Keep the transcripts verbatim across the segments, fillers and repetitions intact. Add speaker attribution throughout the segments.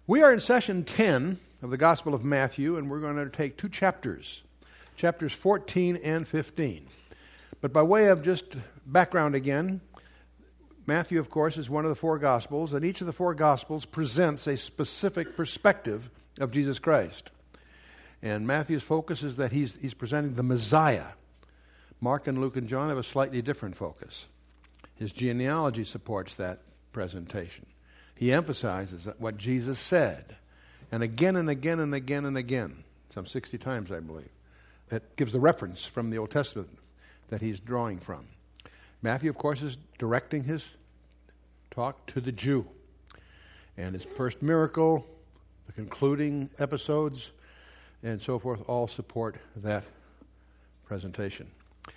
Speaker 1: We are in session ten of the Gospel of Matthew, and we're going to take two chapters, chapters fourteen and fifteen. But by way of just background again, Matthew, of course, is one of the four Gospels, and each of the four Gospels presents a specific perspective of Jesus Christ. And Matthew's focus is that he's, he's presenting the Messiah. Mark and Luke and John have a slightly different focus. His genealogy supports that presentation. He emphasizes what Jesus said, and again and again and again and again, some sixty times, I believe. That gives the reference from the Old Testament that he's drawing from. Matthew, of course, is directing his talk to the Jew. And his first miracle, the concluding episodes, and so forth, all support that presentation.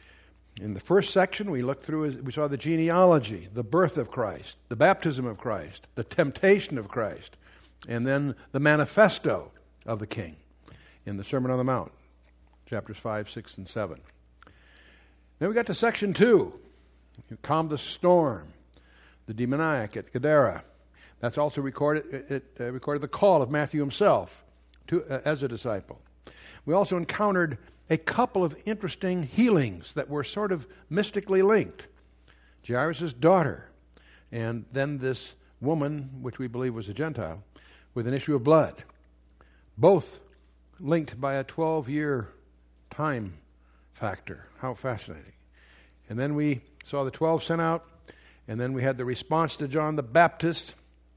Speaker 1: In the first section, we looked through, we saw the genealogy, the birth of Christ, the baptism of Christ, the temptation of Christ, and then the manifesto of the King in the Sermon on the Mount, chapters five, six, and seven. Then we got to section two, calm the storm, the demoniac at Gadara. That's also recorded, it uh, recorded the call of Matthew himself to, uh, as a disciple. We also encountered a couple of interesting healings that were sort of mystically linked. Jairus' daughter, and then this woman, which we believe was a Gentile, with an issue of blood. Both linked by a twelve-year time factor. How fascinating. And then we saw the twelve sent out, and then we had the response to John the Baptist.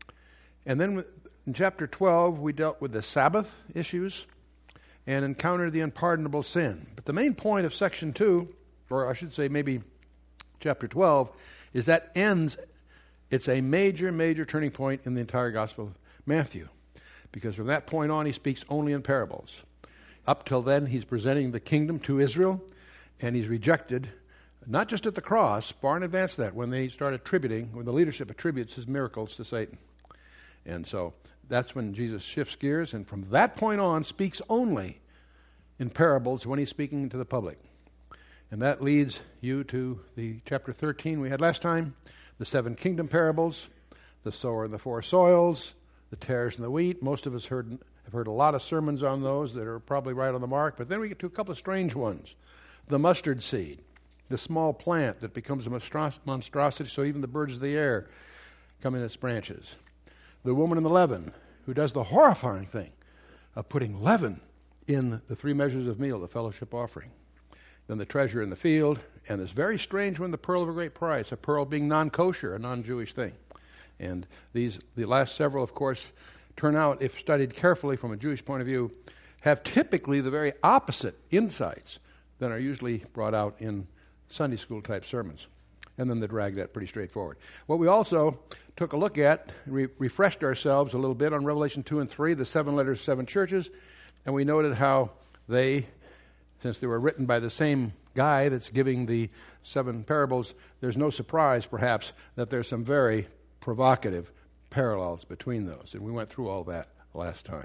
Speaker 1: And then in chapter twelve, we dealt with the Sabbath issues and encountered the unpardonable sin. But the main point of section two, or I should say maybe chapter twelve, is that ends, it's a major, major turning point in the entire Gospel of Matthew. Because from that point on, he speaks only in parables. Up till then, he's presenting the kingdom to Israel, and he's rejected, not just at the cross, far in advance of that, when they start attributing, when the leadership attributes his miracles to Satan. And so that's when Jesus shifts gears, and from that point on speaks only in parables when he's speaking to the public. And that leads you to the chapter thirteen we had last time, the seven kingdom parables, the sower and the four soils, the tares and the wheat. Most of us heard have heard a lot of sermons on those that are probably right on the mark, but then we get to a couple of strange ones. The mustard seed, the small plant that becomes a monstros- monstrosity, so even the birds of the air come in its branches. The woman in the leaven, who does the horrifying thing of putting leaven in the three measures of meal, the fellowship offering. Then the treasure in the field, and this very strange one, the pearl of a great price, a pearl being non-kosher, a non-Jewish thing. And these, the last several, of course, turn out, if studied carefully from a Jewish point of view, have typically the very opposite insights than are usually brought out in Sunday school type sermons. And then the dragnet, pretty straightforward. What we also took a look at, re- refreshed ourselves a little bit on Revelation two and three, the seven letters, seven churches, and we noted how they, since they were written by the same guy that's giving the seven parables, there's no surprise, perhaps, that there's some very provocative parallels between those. And we went through all that last time.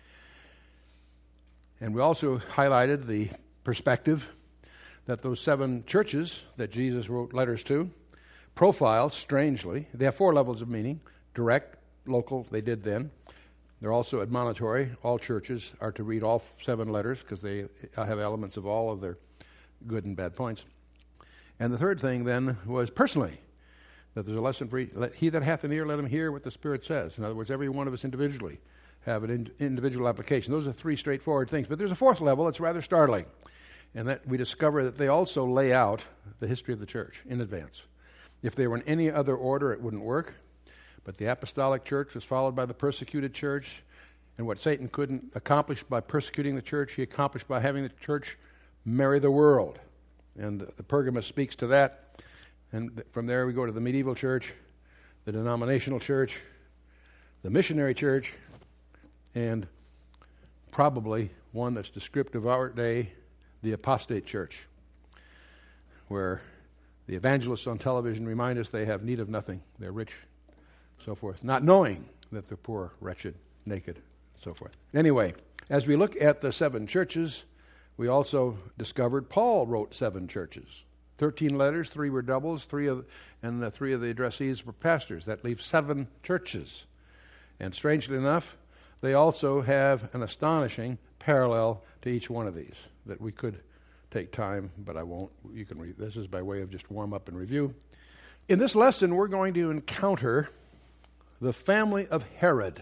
Speaker 1: And we also highlighted the perspective that those seven churches that Jesus wrote letters to profile, strangely, they have four levels of meaning: direct, local, they did then. They're also admonitory. All churches are to read all seven letters because they have elements of all of their good and bad points. And the third thing then was personally, that there's a lesson for each. Let, he that hath an ear, let him hear what the Spirit says. In other words, every one of us individually have an in, individual application. Those are three straightforward things. But there's a fourth level that's rather startling. And that we discover that they also lay out the history of the church in advance. If they were in any other order, it wouldn't work. But the apostolic church was followed by the persecuted church. And what Satan couldn't accomplish by persecuting the church, he accomplished by having the church marry the world. And the, the Pergamos speaks to that. And th- from there we go to the medieval church, the denominational church, the missionary church, and probably one that's descriptive of our day, the apostate church, where the evangelists on television remind us they have need of nothing. They're rich, so forth, not knowing that they're poor, wretched, naked, so forth. Anyway, as we look at the seven churches, we also discovered Paul wrote seven churches. Thirteen letters, three were doubles, three of, and uh, three of the addressees were pastors. That leaves seven churches. And strangely enough, they also have an astonishing parallel to each one of these that we could take time, but I won't. You can read. This is by way of just warm up and review. In this lesson, we're going to encounter the family of Herod.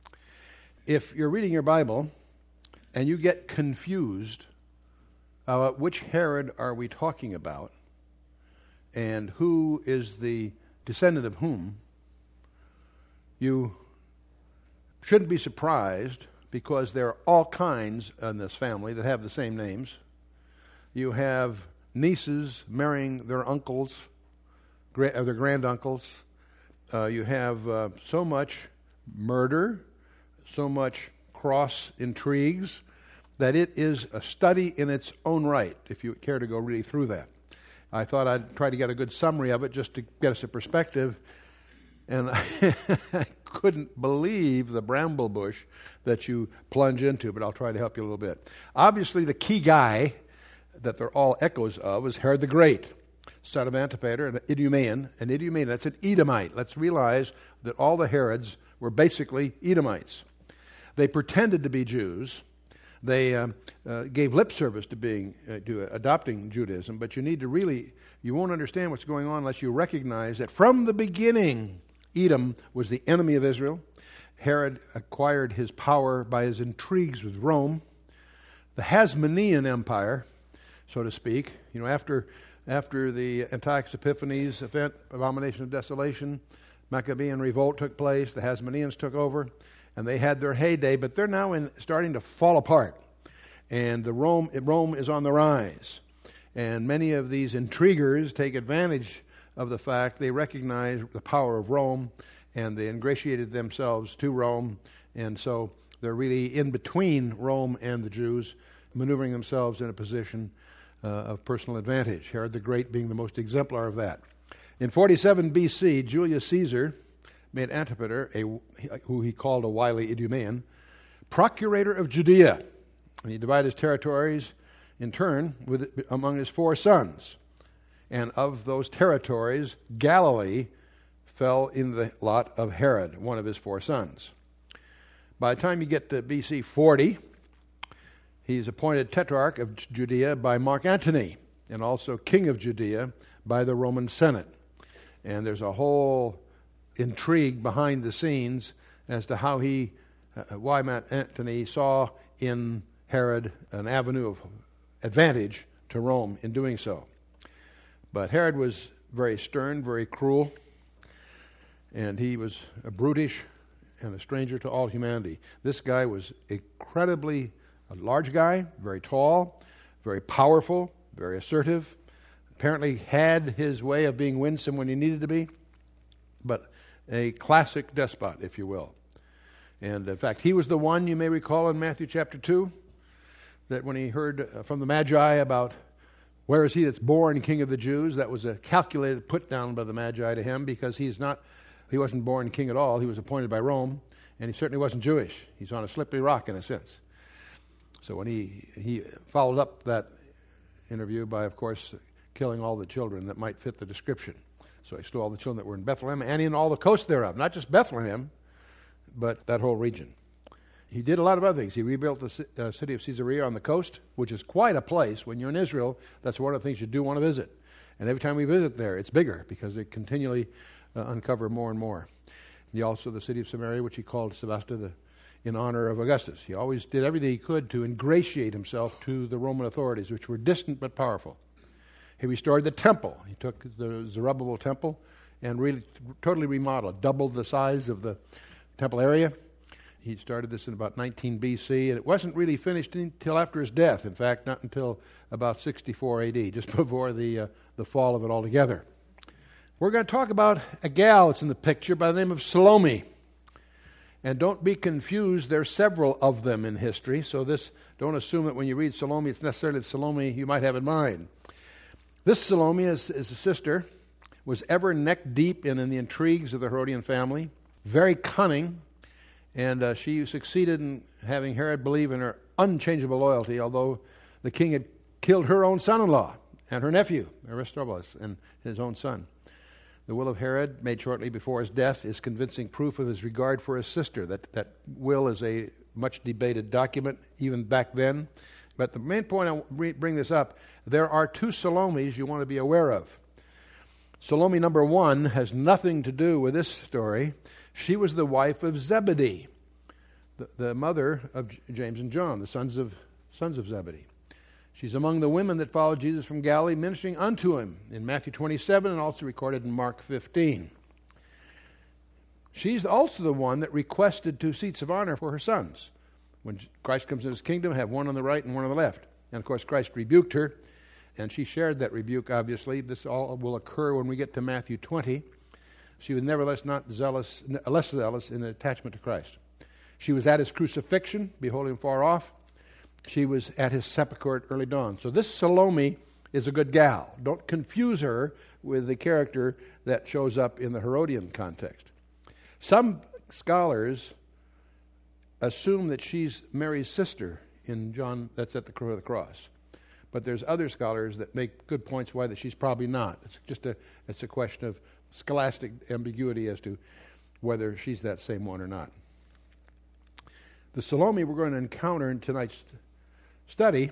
Speaker 1: If you're reading your Bible and you get confused about which Herod are we talking about and who is the descendant of whom, you shouldn't be surprised, because there are all kinds in this family that have the same names. You have nieces marrying their uncles, gra- uh, their granduncles. Uh, you have uh, so much murder, so much cross intrigues, that it is a study in its own right, if you care to go really through that. I thought I'd try to get a good summary of it just to get us a perspective. And I couldn't believe the bramble bush that you plunge into, but I'll try to help you a little bit. Obviously, the key guy that they're all echoes of is Herod the Great, son of Antipater, an Idumean. An Idumean, that's an Edomite. Let's realize that all the Herods were basically Edomites. They pretended to be Jews. They um, uh, gave lip service to being uh, to adopting Judaism, but you need to really, you won't understand what's going on unless you recognize that from the beginning, Edom was the enemy of Israel. Herod acquired his power by his intrigues with Rome. The Hasmonean Empire, so to speak, you know, after after the Antiochus Epiphanes event, abomination of desolation, Maccabean revolt took place. The Hasmoneans took over, and they had their heyday, but they're now in, starting to fall apart. And the Rome Rome is on the rise, and many of these intriguers take advantage of the fact they recognize the power of Rome, and they ingratiated themselves to Rome, and so they're really in between Rome and the Jews, maneuvering themselves in a position uh, of personal advantage, Herod the Great being the most exemplar of that. In forty-seven B C, Julius Caesar made Antipater, a, who he called a wily Idumean, procurator of Judea, and he divided his territories in turn with, among his four sons. And of those territories, Galilee fell in the lot of Herod, one of his four sons. By the time you get to B C forty, he's appointed Tetrarch of Judea by Mark Antony, and also King of Judea by the Roman Senate. And there's a whole intrigue behind the scenes as to how he, uh, why Mark Antony saw in Herod an avenue of advantage to Rome in doing so. But Herod was very stern, very cruel, and he was a brutish and a stranger to all humanity. This guy was incredibly a large guy, very tall, very powerful, very assertive, apparently had his way of being winsome when he needed to be, but a classic despot, if you will. And in fact, he was the one, you may recall in Matthew chapter two, that when he heard from the Magi about where is he that's born King of the Jews, that was a calculated put down by the Magi to him, because he's not, he wasn't born king at all. He was appointed by Rome, and he certainly wasn't Jewish. He's on a slippery rock in a sense. So when he, he followed up that interview by, of course, killing all the children that might fit the description. So he slew all the children that were in Bethlehem and in all the coast thereof, not just Bethlehem, but that whole region. He did a lot of other things. He rebuilt the uh, city of Caesarea on the coast, which is quite a place. When you're in Israel, that's one of the things you do want to visit. And every time we visit there, it's bigger because they continually uh, uncover more and more. He also, the city of Samaria, which he called Sebasta, the, in honor of Augustus. He always did everything he could to ingratiate himself to the Roman authorities, which were distant but powerful. He restored the temple. He took the Zerubbabel temple and really totally remodeled, doubled the size of the temple area. He started this in about nineteen B C, and it wasn't really finished until after his death. In fact, not until about sixty-four A D, just before the uh, the fall of it altogether. We're going to talk about a gal that's in the picture by the name of Salome. And don't be confused, there's several of them in history, so this don't assume that when you read Salome, it's necessarily the Salome you might have in mind. This Salome is, is a sister, was ever neck deep in, in the intrigues of the Herodian family, very cunning, and uh, she succeeded in having Herod believe in her unchangeable loyalty, although the king had killed her own son-in-law and her nephew, Aristobulus, and his own son. The will of Herod, made shortly before his death, is convincing proof of his regard for his sister. That, that will is a much debated document, even back then. But the main point I re- bring this up, there are two Salomes you want to be aware of. Salome number one has nothing to do with this story. She was the wife of Zebedee, the, the mother of J- James and John, the sons of sons of Zebedee. She's among the women that followed Jesus from Galilee, ministering unto him in Matthew twenty-seven and also recorded in Mark fifteen. She's also the one that requested two seats of honor for her sons. When Christ comes in his kingdom, have one on the right and one on the left. And of course, Christ rebuked her, and she shared that rebuke, obviously. This all will occur when we get to Matthew twenty. She was nevertheless not zealous, less zealous in attachment to Christ. She was at his crucifixion, beholding him far off. She was at his sepulchre at early dawn. So this Salome is a good gal. Don't confuse her with the character that shows up in the Herodian context. Some scholars assume that she's Mary's sister in John, that's at the foot of the cross. But there's other scholars that make good points why that she's probably not. It's just a it's a question of scholastic ambiguity as to whether she's that same one or not. The Salome we're going to encounter in tonight's study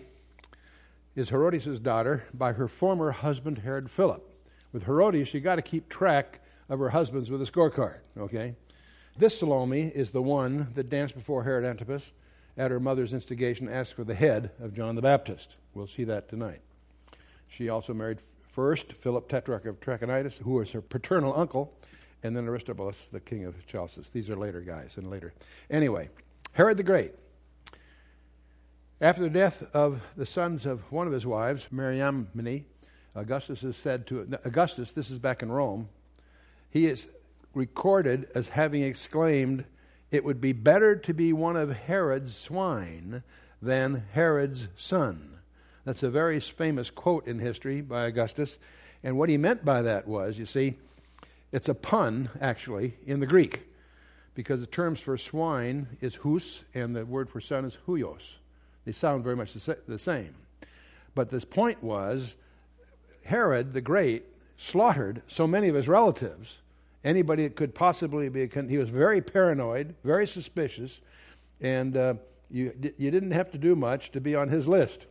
Speaker 1: is Herodias' daughter by her former husband, Herod Philip. With Herodias, you got to keep track of her husbands with a scorecard, okay? This Salome is the one that danced before Herod Antipas at her mother's instigation, asked for the head of John the Baptist. We'll see that tonight. She also married first Philip, Tetrarch of Trachonitis, who was her paternal uncle, and then Aristobulus, the king of Chalcis. These are later guys and later. Anyway, Herod the Great. After the death of the sons of one of his wives, Mariamne, Augustus is said to, Augustus, this is back in Rome, he is recorded as having exclaimed, "It would be better to be one of Herod's swine than Herod's son." That's a very famous quote in history by Augustus. And what he meant by that was, you see, it's a pun, actually, in the Greek. Because the terms for swine is hus, and the word for son is huios. They sound very much the same. But this point was, Herod the Great slaughtered so many of his relatives, anybody that could possibly be, he was very paranoid, very suspicious, and uh, you you didn't have to do much to be on his list.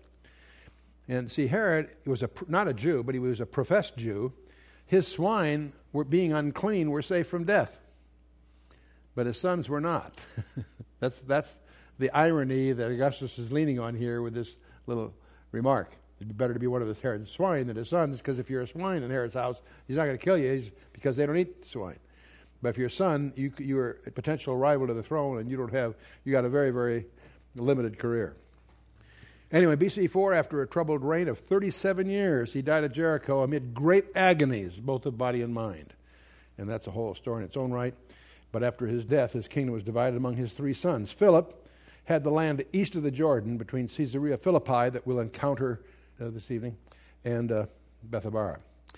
Speaker 1: And see, Herod was a, not a Jew, but he was a professed Jew. His swine, were being unclean, were safe from death. But his sons were not. that's that's the irony that Augustus is leaning on here with this little remark. It'd be better to be one of his Herod's swine than his sons, because if you're a swine in Herod's house, he's not going to kill you he's, because they don't eat swine. But if you're a son, you, you're a potential rival to the throne, and you don't have, you got a very, very limited career. Anyway, B C four, after a troubled reign of thirty-seven years, he died at Jericho amid great agonies, both of body and mind. And that's a whole story in its own right. But after his death, his kingdom was divided among his three sons. Philip had the land east of the Jordan between Caesarea Philippi that we'll encounter uh, this evening and uh, Bethabara.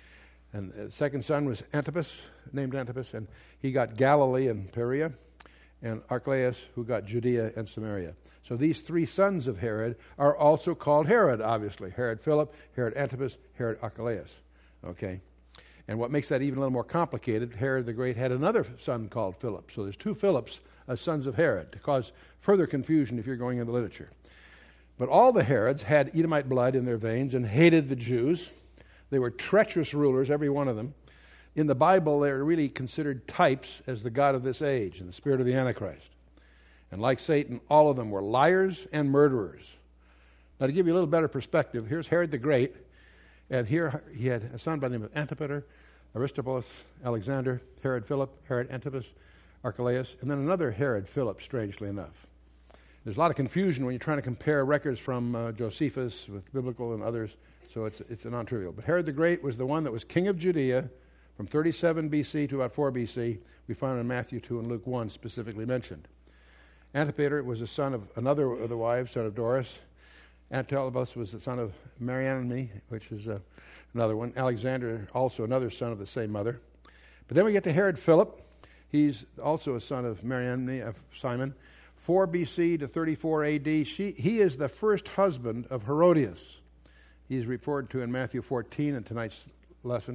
Speaker 1: And the second son was Antipas, named Antipas, and he got Galilee and Perea, and Archelaus, who got Judea and Samaria. So these three sons of Herod are also called Herod, obviously. Herod Philip, Herod Antipas, Herod Archelaus. Okay? And what makes that even a little more complicated, Herod the Great had another son called Philip. So there's two Philips as sons of Herod, to cause further confusion if you're going into literature. But all the Herods had Edomite blood in their veins and hated the Jews. They were treacherous rulers, every one of them. In the Bible, they're really considered types as the god of this age and the spirit of the Antichrist. And like Satan, all of them were liars and murderers. Now, to give you a little better perspective, here's Herod the Great, and here he had a son by the name of Antipater, Aristobulus, Alexander, Herod Philip, Herod Antipas, Archelaus, and then another Herod Philip, strangely enough. There's a lot of confusion when you're trying to compare records from uh, Josephus with biblical and others, so it's it's non-trivial. But Herod the Great was the one that was king of Judea from thirty-seven B C to about four B C. We find in Matthew two and Luke one specifically mentioned. Antipater was the son of another of the wives, son of Doris. Antiochus was the son of Mariamne, which is uh, another one. Alexander, also another son of the same mother. But then we get to Herod Philip. He's also a son of Mariamne, of Simon. four B C to thirty-four A D. She, he is the first husband of Herodias. He's referred to in Matthew fourteen in tonight's lesson.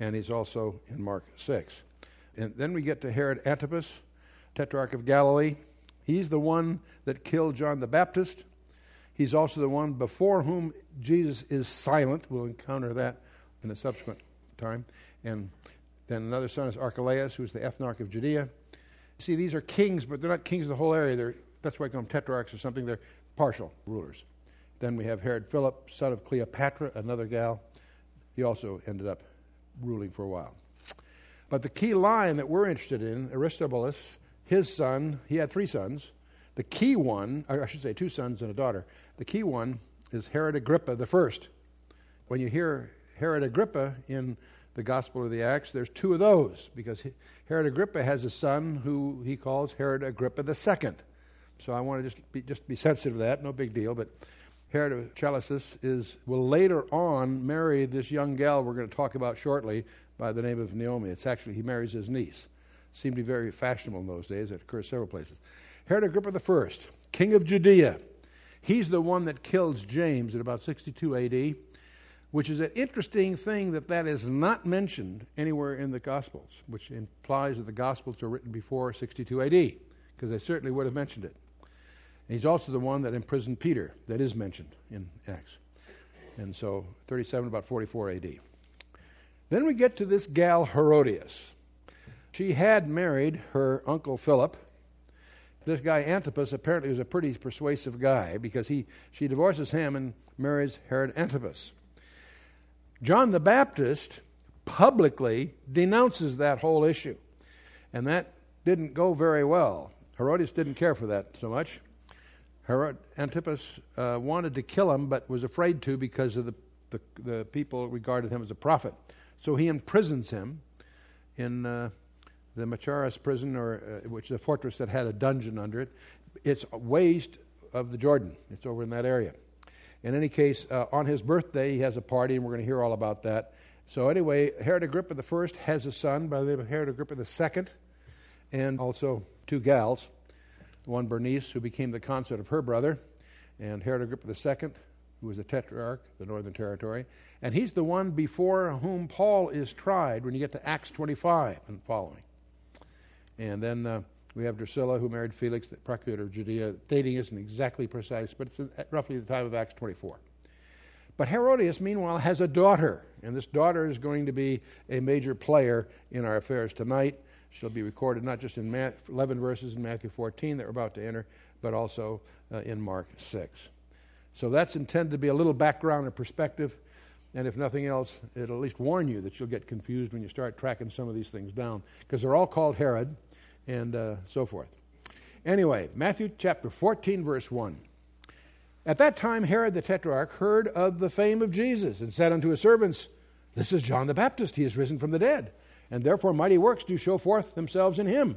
Speaker 1: and he's also in Mark six. And then we get to Herod Antipas, Tetrarch of Galilee. He's the one that killed John the Baptist. He's also the one before whom Jesus is silent. We'll encounter that in a subsequent time. And then another son is Archelaus, who's the ethnarch of Judea. See, these are kings, but they're not kings of the whole area. They're, that's why I call them tetrarchs or something. They're partial rulers. Then we have Herod Philip, son of Cleopatra, another gal. He also ended up ruling for a while. But the key line that we're interested in, Aristobulus, his son, he had three sons. The key one, I should say two sons and a daughter. The key one is Herod Agrippa the first. When you hear Herod Agrippa in the Gospel of the Acts, there's two of those, because Herod Agrippa has a son who he calls Herod Agrippa the second. So I want to just be, just be sensitive to that, no big deal. But Herod Archelaus is will later on marry this young gal we're going to talk about shortly by the name of Naomi. It's actually, he marries his niece. Seemed to be very fashionable in those days. It occurs several places. Herod Agrippa the first, king of Judea. He's the one that kills James at about sixty-two A D, which is an interesting thing that that is not mentioned anywhere in the Gospels, which implies that the Gospels are written before sixty-two A D, because they certainly would have mentioned it. And he's also the one that imprisoned Peter, that is mentioned in Acts. And so thirty-seven, about forty-four A D. Then we get to this gal Herodias. She had married her uncle Philip. This guy Antipas apparently was a pretty persuasive guy, because he she divorces him and marries Herod Antipas. John the Baptist publicly denounces that whole issue, and that didn't go very well. Herodias didn't care for that so much. Herod Antipas uh, wanted to kill him, but was afraid to because of the, the, the people regarded him as a prophet. So he imprisons him in uh, the Machaerus prison, or uh, which is a fortress that had a dungeon under it. It's west of the Jordan. It's over in that area. In any case, uh, on his birthday, he has a party, and we're going to hear all about that. So anyway, Herod Agrippa the first has a son by the name of Herod Agrippa the second, and also two gals. One, Bernice, who became the consort of her brother, and Herod Agrippa the second, who was the tetrarch, the northern territory. And he's the one before whom Paul is tried when you get to Acts twenty-five and following. And then uh, we have Drusilla, who married Felix, the procurator of Judea. Dating isn't exactly precise, but it's at roughly the time of Acts twenty-four. But Herodias, meanwhile, has a daughter, and this daughter is going to be a major player in our affairs tonight. She'll be recorded not just in Matt, eleven verses in Matthew fourteen that we're about to enter, but also uh, in Mark six. So that's intended to be a little background and perspective, and if nothing else, it'll at least warn you that you'll get confused when you start tracking some of these things down, because they're all called Herod, and uh, so forth. Anyway, Matthew chapter fourteen, verse one. At that time Herod the Tetrarch heard of the fame of Jesus, and said unto his servants, This is John the Baptist, he is risen from the dead, and therefore mighty works do show forth themselves in him.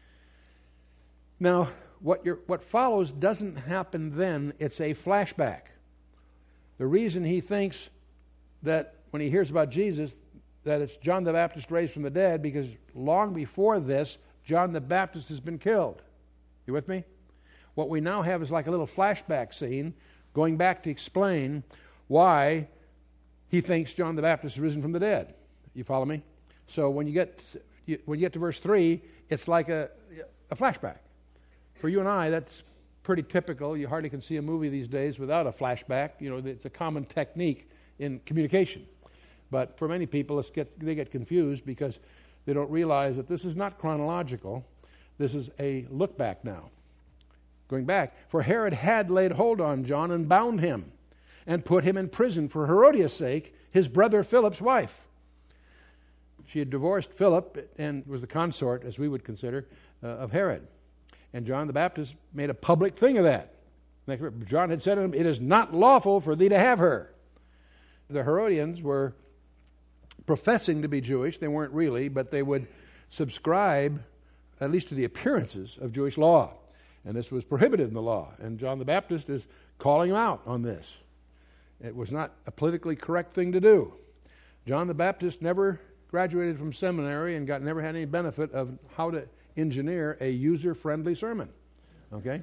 Speaker 1: Now, what, you're, what follows doesn't happen then, it's a flashback. The reason he thinks that when he hears about Jesus, that it's John the Baptist raised from the dead, because long before this, John the Baptist has been killed. You with me? What we now have is like a little flashback scene going back to explain why he thinks John the Baptist is risen from the dead. You follow me? So when you get when you get to verse three, it's like a, a flashback. For you and I, that's pretty typical. You hardly can see a movie these days without a flashback. You know, it's a common technique in communication. But for many people, it's get, they get confused because they don't realize that this is not chronological. This is a look back now. Going back, for Herod had laid hold on John and bound him and put him in prison for Herodias' sake, his brother Philip's wife. She had divorced Philip and was the consort, as we would consider, uh, of Herod. And John the Baptist made a public thing of that. John had said to him, It is not lawful for thee to have her. The Herodians were professing to be Jewish. They weren't really, but they would subscribe, at least to the appearances, of Jewish law. And this was prohibited in the law. And John the Baptist is calling him out on this. It was not a politically correct thing to do. John the Baptist never graduated from seminary and got never had any benefit of how to engineer a user-friendly sermon. Okay?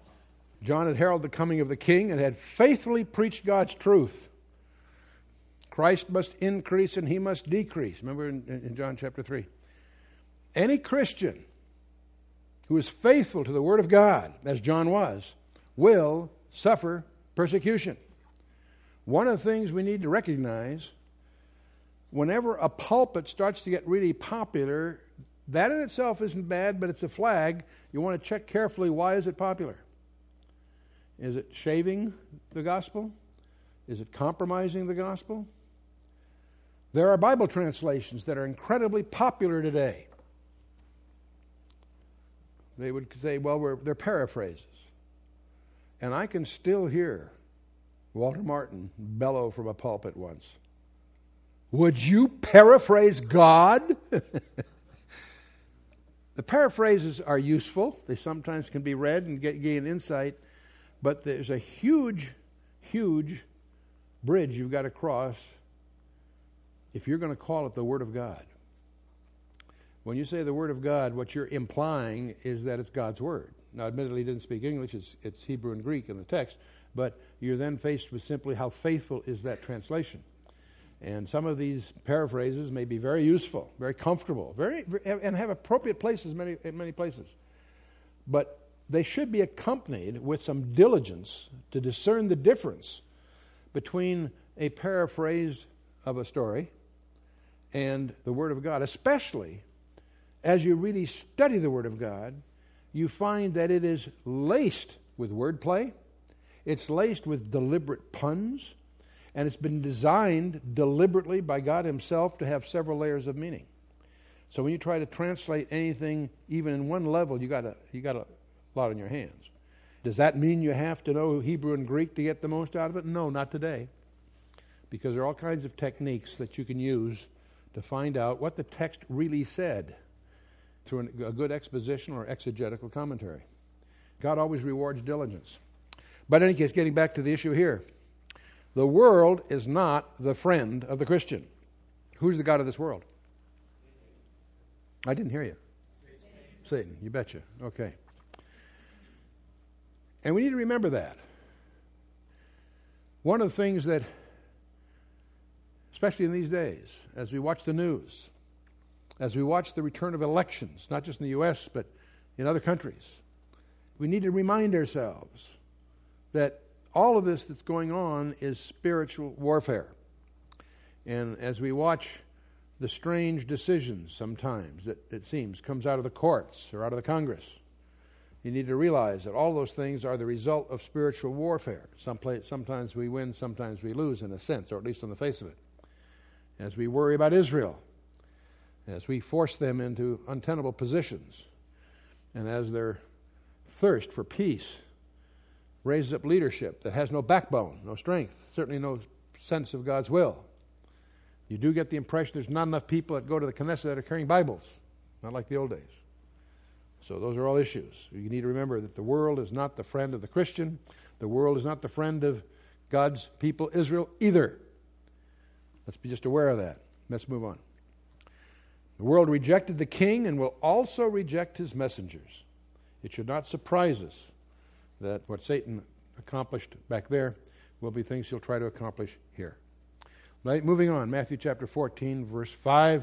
Speaker 1: John had heralded the coming of the king and had faithfully preached God's truth. Christ must increase and he must decrease. Remember in, in John chapter three. Any Christian who is faithful to the Word of God, as John was, will suffer persecution. One of the things we need to recognize, whenever a pulpit starts to get really popular, that in itself isn't bad, but it's a flag. You want to check carefully, why is it popular? Is it shaving the gospel? Is it compromising the gospel? There are Bible translations that are incredibly popular today. They would say, well, we're, they're paraphrases. And I can still hear Walter Martin bellow from a pulpit once. Would you paraphrase God? The paraphrases are useful. They sometimes can be read and get, gain insight. But there's a huge, huge bridge you've got to cross if you're going to call it the Word of God. When you say the Word of God, what you're implying is that it's God's Word. Now, admittedly, he didn't speak English. It's, it's Hebrew and Greek in the text. But you're then faced with simply how faithful is that translation. And some of these paraphrases may be very useful, very comfortable, very and have appropriate places many, in many places. But they should be accompanied with some diligence to discern the difference between a paraphrase of a story and the Word of God. Especially as you really study the Word of God, you find that it is laced with wordplay, it's laced with deliberate puns, and it's been designed deliberately by God himself to have several layers of meaning. So when you try to translate anything, even in one level, you got a you got a lot on your hands. Does that mean you have to know Hebrew and Greek to get the most out of it? No, not today. Because there are all kinds of techniques that you can use to find out what the text really said through an, a good exposition or exegetical commentary. God always rewards diligence. But in any case, getting back to the issue here, the world is not the friend of the Christian. Who's the god of this world? I didn't hear you. Satan. Satan, you betcha. Okay. And we need to remember that. One of the things that, especially in these days, as we watch the news, as we watch the return of elections, not just in the U S, but in other countries, we need to remind ourselves that all of this that's going on is spiritual warfare. And as we watch the strange decisions sometimes that it seems comes out of the courts or out of the Congress, you need to realize that all those things are the result of spiritual warfare. Some place, sometimes we win, sometimes we lose in a sense, or at least on the face of it. As we worry about Israel, as we force them into untenable positions, and as their thirst for peace raises up leadership that has no backbone, no strength, certainly no sense of God's will. You do get the impression there's not enough people that go to the Knesset that are carrying Bibles, not like the old days. So those are all issues. You need to remember that the world is not the friend of the Christian. The world is not the friend of God's people, Israel, either. Let's be just aware of that. Let's move on. The world rejected the king and will also reject his messengers. It should not surprise us that what Satan accomplished back there will be things he'll try to accomplish here. Right, moving on, Matthew chapter fourteen, verse five.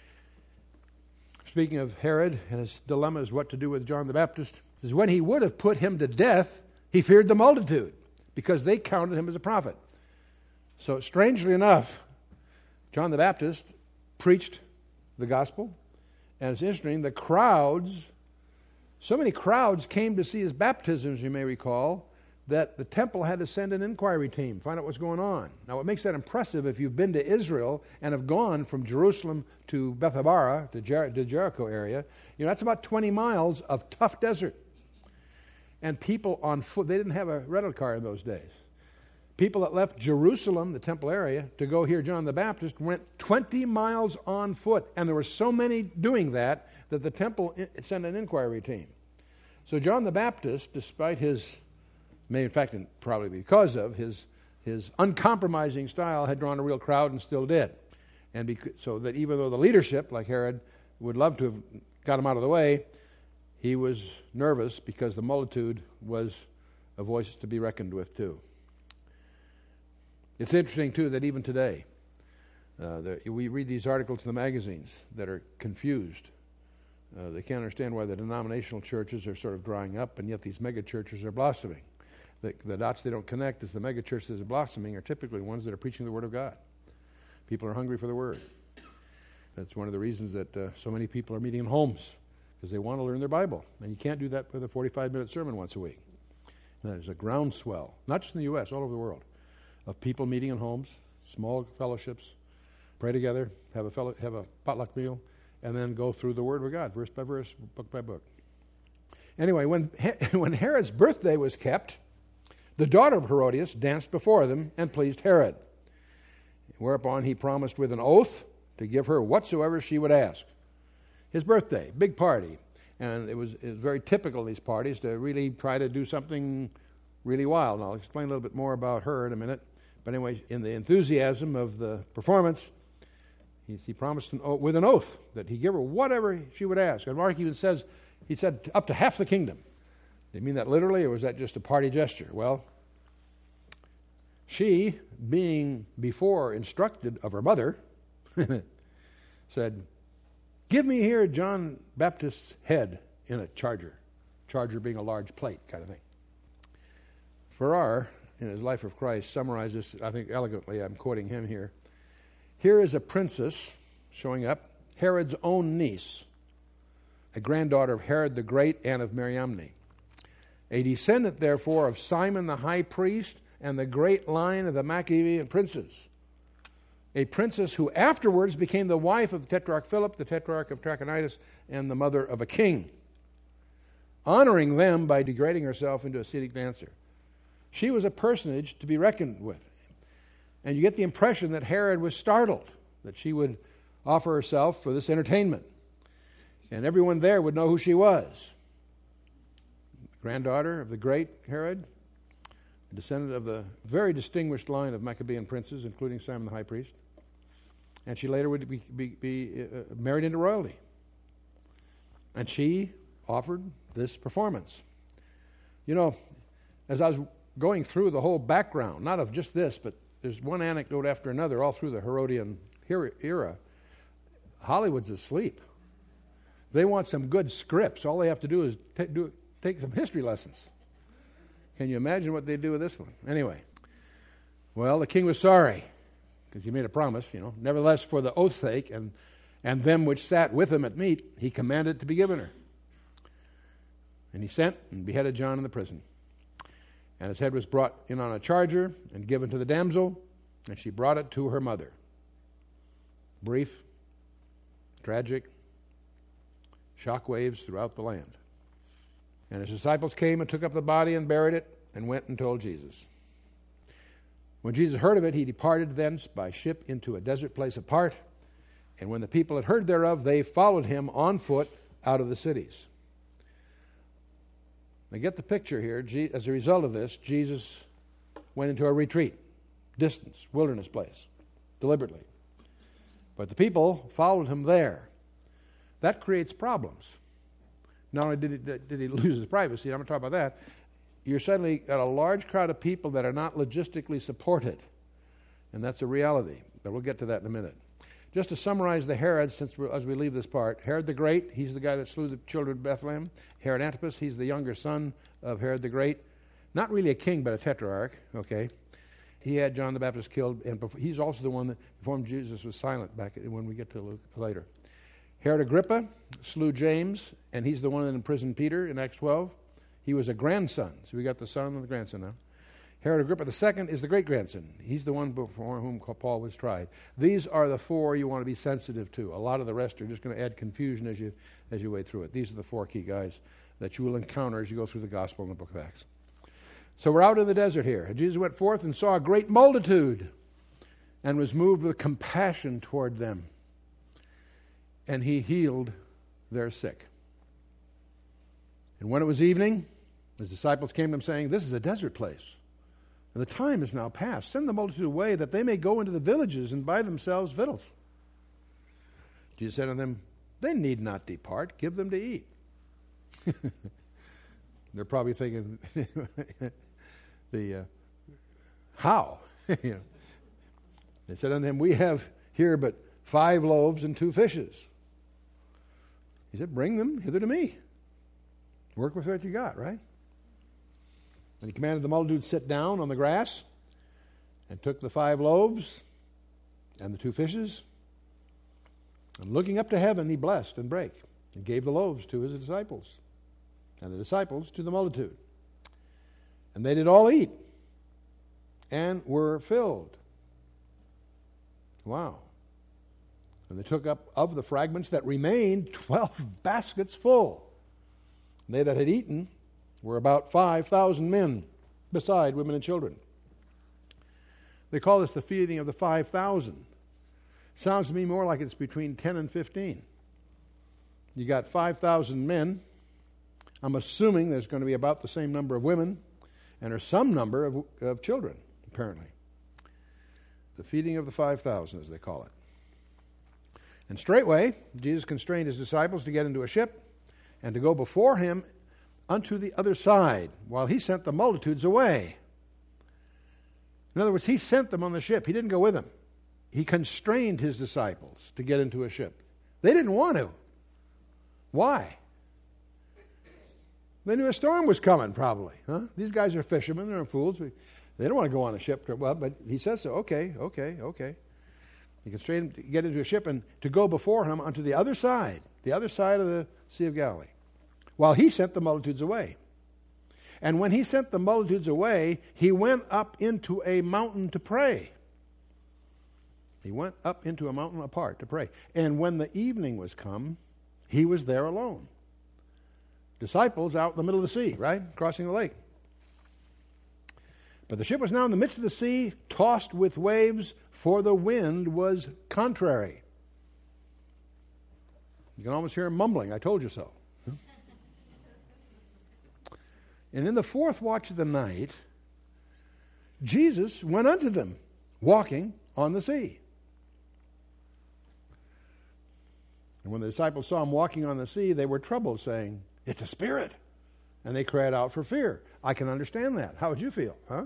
Speaker 1: Speaking of Herod and his dilemma is what to do with John the Baptist, says, when he would have put him to death, he feared the multitude, because they counted him as a prophet. So strangely enough, John the Baptist preached the gospel, and it's interesting, the crowds, so many crowds came to see his baptisms, you may recall, that the temple had to send an inquiry team, find out what's going on. Now, what makes that impressive, if you've been to Israel and have gone from Jerusalem to Bethabara, to Jer- the Jericho area, you know, that's about twenty miles of tough desert. And people on foot, they didn't have a rental car in those days. People that left Jerusalem, the temple area, to go hear John the Baptist went twenty miles on foot. And there were so many doing that that the temple sent an inquiry team. So John the Baptist, despite his, may in fact probably because of his his uncompromising style, had drawn a real crowd and still did. And bec- so that even though the leadership, like Herod, would love to have got him out of the way, he was nervous because the multitude was a voice to be reckoned with too. It's interesting too that even today, Uh, we read these articles in the magazines that are confused. Uh, they can't understand why the denominational churches are sort of drying up, and yet these mega churches are blossoming. The, the dots they don't connect is the mega churches that are blossoming are typically ones that are preaching the Word of God. People are hungry for the Word. That's one of the reasons that uh, so many people are meeting in homes, because they want to learn their Bible. And you can't do that with a forty-five minute sermon once a week. And there's a groundswell, not just in the U S, all over the world, of people meeting in homes, small fellowships, pray together, have a fellow, have a potluck meal, and then go through the Word of God, verse by verse, book by book. Anyway, when when Herod's birthday was kept, the daughter of Herodias danced before them and pleased Herod. Whereupon he promised with an oath to give her whatsoever she would ask. His birthday, big party. And it was, it was very typical of these parties to really try to do something really wild. And I'll explain a little bit more about her in a minute. But anyway, in the enthusiasm of the performance, he, he promised an oath, with an oath that he'd give her whatever she would ask. And Mark even says, he said up to half the kingdom. Did he mean that literally, or was that just a party gesture? Well, she, being before instructed of her mother, said, give me here John Baptist's head in a charger. Charger being a large plate kind of thing. Farrar, in his Life of Christ, summarizes, I think elegantly, I'm quoting him here. Here is a princess showing up, Herod's own niece, a granddaughter of Herod the Great and of Mariamne, a descendant, therefore, of Simon the high priest and the great line of the Maccabean princes, a princess who afterwards became the wife of the Tetrarch Philip, the Tetrarch of Trachonitis, and the mother of a king, honoring them by degrading herself into a Ascetic dancer. She was a personage to be reckoned with. And you get the impression that Herod was startled that she would offer herself for this entertainment. And everyone there would know who she was. Granddaughter of the great Herod, a descendant of the very distinguished line of Maccabean princes, including Simon the high priest. And she later would be, be, be uh, married into royalty. And she offered this performance. You know, as I was going through the whole background, not of just this, but there's one anecdote after another all through the Herodian era. Hollywood's asleep. They want some good scripts. All they have to do is t- do, take some history lessons. Can you imagine what they do with this one? Anyway, well, the king was sorry, because he made a promise, you know. Nevertheless, for the oath's sake, and, and them which sat with him at meat, he commanded to be given her. And he sent and beheaded John in the prison. And his head was brought in on a charger and given to the damsel, and she brought it to her mother. Brief, tragic, shockwaves throughout the land. And his disciples came and took up the body and buried it and went and told Jesus. When Jesus heard of it, he departed thence by ship into a desert place apart. And when the people had heard thereof, they followed him on foot out of the cities. Now get the picture here. As a result of this, Jesus went into a retreat, distance, wilderness place, deliberately. But the people followed him there. That creates problems. Not only did he, did he lose his privacy, I'm going to talk about that, you're suddenly got a large crowd of people that are not logistically supported. And that's a reality. But we'll get to that in a minute. Just to summarize the Herods, since we're, as we leave this part, Herod the Great, he's the guy that slew the children of Bethlehem. Herod Antipas, he's the younger son of Herod the Great. Not really a king, but a tetrarch, okay? He had John the Baptist killed, and before, he's also the one that performed Jesus was silent back when we get to Luke later. Herod Agrippa slew James, and he's the one that imprisoned Peter in Acts twelve. He was a grandson, so we got the son and the grandson now. Herod Agrippa the second is the great-grandson. He's the one before whom Paul was tried. These are the four you want to be sensitive to. A lot of the rest are just going to add confusion as you as you wade through it. These are the four key guys that you will encounter as you go through the Gospel and the book of Acts. So we're out in the desert here. Jesus went forth and saw a great multitude and was moved with compassion toward them. And he healed their sick. And when it was evening, his disciples came to him saying, "This is a desert place, and the time is now past. Send the multitude away that they may go into the villages and buy themselves victuals." Jesus said unto them, "They need not depart. Give them to eat." They're probably thinking, the uh, how? You know. They said unto him, "We have here but five loaves and two fishes. He said, bring them hither to me. Work with what you got, right? And he commanded the multitude to sit down on the grass, and took the five loaves and the two fishes, and looking up to heaven, he blessed and brake, and gave the loaves to his disciples, and the disciples to the multitude. And they did all eat, and were filled. Wow. And they took up of the fragments that remained twelve baskets full. And they that had eaten were about five thousand men, beside women and children. They call this the feeding of the five thousand. Sounds to me more like it's between ten and fifteen. You got five thousand men. I'm assuming there's going to be about the same number of women, and there's some number of, of children, apparently. The feeding of the five thousand, as they call it. And straightway, Jesus constrained his disciples to get into a ship and to go before him unto the other side, while he sent the multitudes away. In other words, he sent them on the ship. He didn't go with them. He constrained his disciples to get into a ship. They didn't want to. Why? They knew a storm was coming, probably. Huh? These guys are fishermen. They're fools. They don't want to go on a ship trip. Well, but he says so. Okay, okay, okay. He constrained them to get into a ship and to go before him unto the other side, the other side of the Sea of Galilee, while he sent the multitudes away. And when he sent the multitudes away, he went up into a mountain to pray. He went up into a mountain apart to pray. And when the evening was come, he was there alone. Disciples out in the middle of the sea, right? Crossing the lake. But the ship was now in the midst of the sea, tossed with waves, for the wind was contrary. You can almost hear him mumbling, I told you so. And in the fourth watch of the night, Jesus went unto them, walking on the sea. And when the disciples saw him walking on the sea, they were troubled, saying, it's a spirit. And they cried out for fear. I can understand that. How would you feel, huh?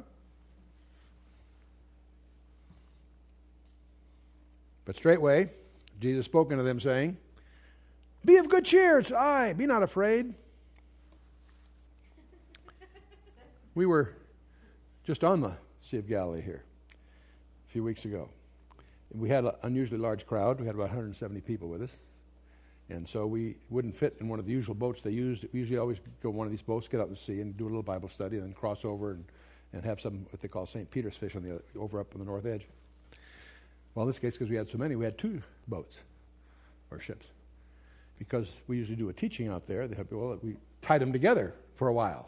Speaker 1: But straightway, Jesus spoke unto them, saying, be of good cheer, it's I, be not afraid. We were just on the Sea of Galilee here a few weeks ago. We had an unusually large crowd. We had about one hundred seventy people with us. And so we wouldn't fit in one of the usual boats they used. We usually always go on one of these boats, get out to sea, and do a little Bible study, and then cross over and, and have some, what they call Saint Peter's fish on the other, over up on the north edge. Well, in this case, because we had so many, we had two boats or ships. Because we usually do a teaching out there, they have, well, we tied them together for a while.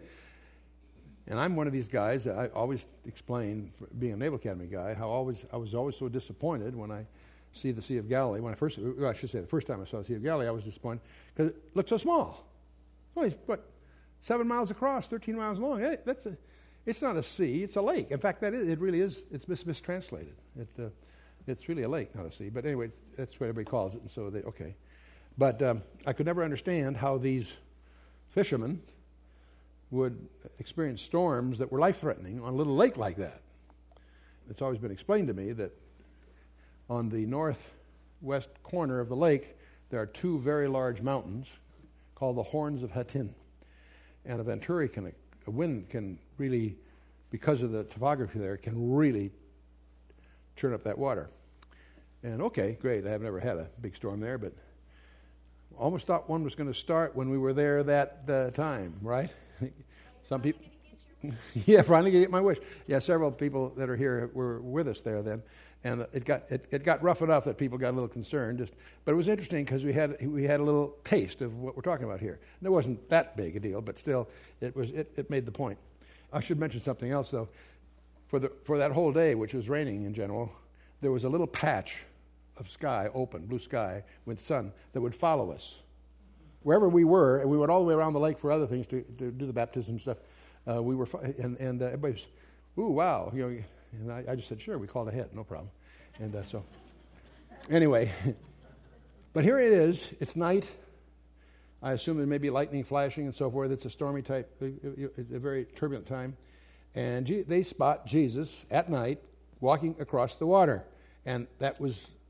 Speaker 1: And I'm one of these guys that I always explain, being a Naval Academy guy, how always I was always so disappointed when I see the Sea of Galilee. When I first, well, I should say, the first time I saw the Sea of Galilee, I was disappointed because it looked so small. Well, it's, what, seven miles across, thirteen miles long. Hey, that's a, it's not a sea, it's a lake. In fact, that is, it really is. It's mis- mistranslated. It, uh, it's really a lake, not a sea. But anyway, that's what everybody calls it. And so they okay. But um, I could never understand how these fishermen would experience storms that were life-threatening on a little lake like that. It's always been explained to me that on the northwest corner of the lake, there are two very large mountains called the Horns of Hattin. And a venturi can, a wind can really, because of the topography there, can really churn up that water. And okay, great, I've never had a big storm there, but almost thought one was going to start when we were there that uh, time, right? Some people, yeah, finally get my wish. Yeah, several people that are here were with us there then, and it got it, it got rough enough that people got a little concerned. Just, but it was interesting because we had we had a little taste of what we're talking about here. And it wasn't that big a deal, but still, it was it, it made the point. I should mention something else though. For the for that whole day, which was raining in general, there was a little patch of sky, open blue sky with sun that would follow us. Wherever we were, and we went all the way around the lake for other things to, to do the baptism stuff. Uh, we were, and and uh, everybody's, ooh, wow, you know. And I, I just said, sure, we called ahead, no problem. And uh, so, anyway, but here it is. It's night. I assume there may be lightning flashing and so forth. It's a stormy type, it's a very turbulent time, and G- they spot Jesus at night walking across the water, and that was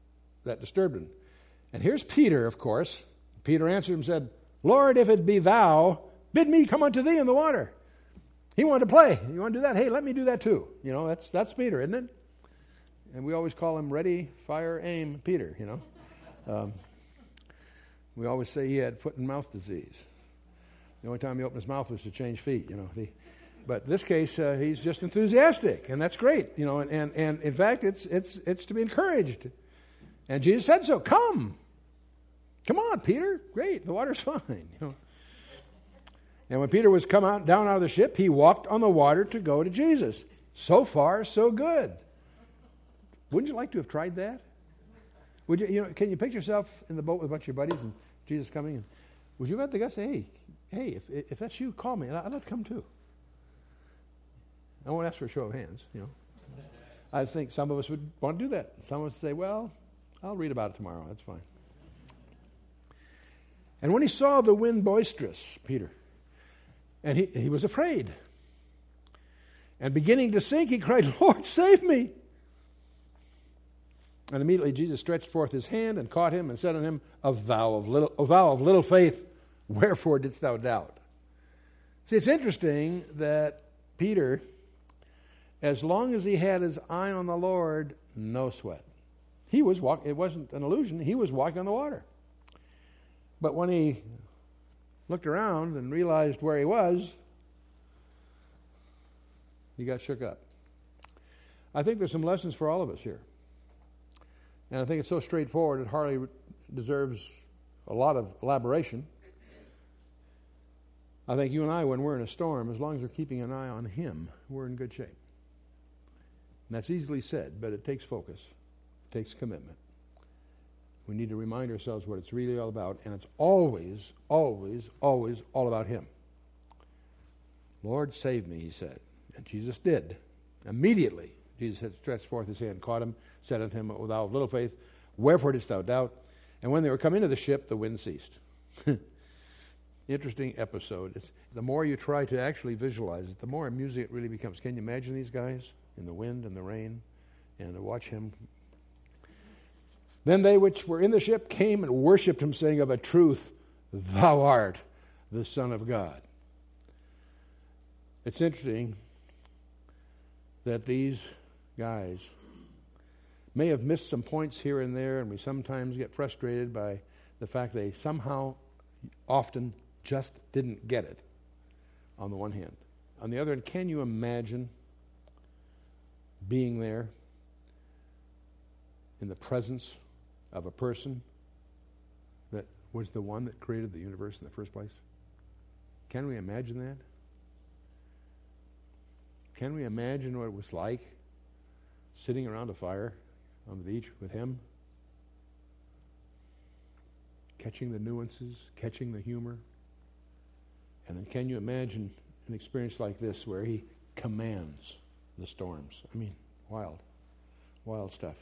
Speaker 1: that disturbed him. And here's Peter, of course. Peter answered him and said, Lord, if it be thou, bid me come unto thee in the water. He wanted to play. You want to do that? Hey, let me do that too. You know, that's that's Peter, isn't it? And we always call him ready, fire, aim, Peter, you know. Um, we always say he had foot and mouth disease. The only time he opened his mouth was to change feet, you know. The, but in this case, uh, he's just enthusiastic, and that's great, you know. And, and, and in fact, it's it's it's to be encouraged. And Jesus said so. Come, come on, Peter. Great, the water's fine, you know. And when Peter was come out down out of the ship, he walked on the water to go to Jesus. So far, so good. Wouldn't you like to have tried that? Would you? You know, can you picture yourself in the boat with a bunch of your buddies and Jesus coming in? Would you have the guys say, "Hey, hey, if if that's you, call me. I'd like to come too." I won't ask for a show of hands. You know, I think some of us would want to do that. Some of us say, "Well, I'll read about it tomorrow. That's fine." And when he saw the wind boisterous, Peter, and he he was afraid, and beginning to sink, he cried, "Lord, save me!" And immediately Jesus stretched forth his hand and caught him and said unto him, O thou of little, O thou of little faith, wherefore didst thou doubt? See, it's interesting that Peter, as long as he had his eye on the Lord, no sweat. He was walking. It wasn't an illusion. He was walking on the water. But when he looked around and realized where he was, he got shook up. I think there's some lessons for all of us here. And I think it's so straightforward it hardly deserves a lot of elaboration. I think you and I, when we're in a storm, as long as we're keeping an eye on Him, we're in good shape. And that's easily said, but it takes focus. It takes commitment. We need to remind ourselves what it's really all about, and it's always, always, always all about Him. Lord, save me, he said. And Jesus did. Immediately, Jesus had stretched forth his hand, caught him, said unto him, O thou of little faith, wherefore didst thou doubt? And when they were come into the ship, the wind ceased. Interesting episode. It's, the more you try to actually visualize it, the more amusing it really becomes. Can you imagine these guys in the wind and the rain, and to watch him? Then they which were in the ship came and worshipped him, saying, Of a truth, thou art the Son of God. It's interesting that these guys may have missed some points here and there, and we sometimes get frustrated by the fact they somehow often just didn't get it, on the one hand. On the other hand, can you imagine being there in the presence of a person that was the one that created the universe in the first place? Can we imagine that? Can we imagine what it was like sitting around a fire on the beach with him? Catching the nuances, catching the humor. And then can you imagine an experience like this where he commands the storms? I mean, wild, wild stuff.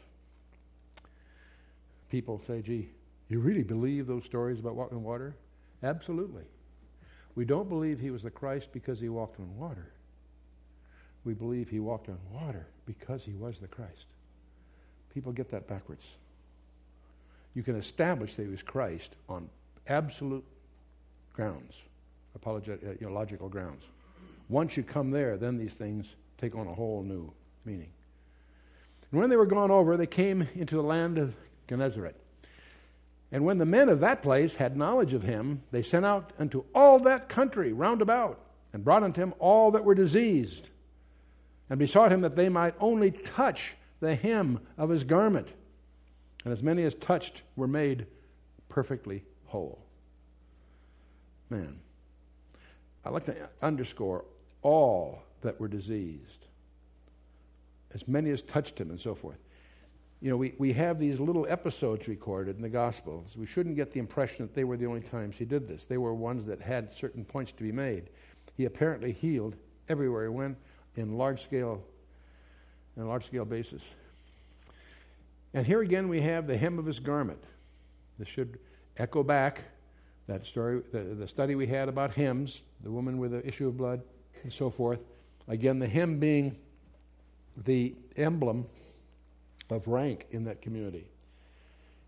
Speaker 1: People say, gee, you really believe those stories about walking on water? Absolutely. We don't believe he was the Christ because he walked on water. We believe he walked on water because he was the Christ. People get that backwards. You can establish that he was Christ on absolute grounds, apologetic, uh, you know, logical grounds. Once you come there, then these things take on a whole new meaning. And when they were gone over, they came into the land of Gennesaret. And when the men of that place had knowledge of him, they sent out unto all that country round about, and brought unto him all that were diseased, and besought him that they might only touch the hem of his garment. And as many as touched were made perfectly whole. Man, I'd like to underscore all that were diseased. As many as touched him and so forth. You know, we, we have these little episodes recorded in the Gospels. We shouldn't get the impression that they were the only times he did this. They were ones that had certain points to be made. He apparently healed everywhere he went in large scale, in a large scale basis. And here again we have the hem of his garment. This should echo back that story, the, the study we had about hems, the woman with the issue of blood, and so forth. Again, the hem being the emblem of rank in that community.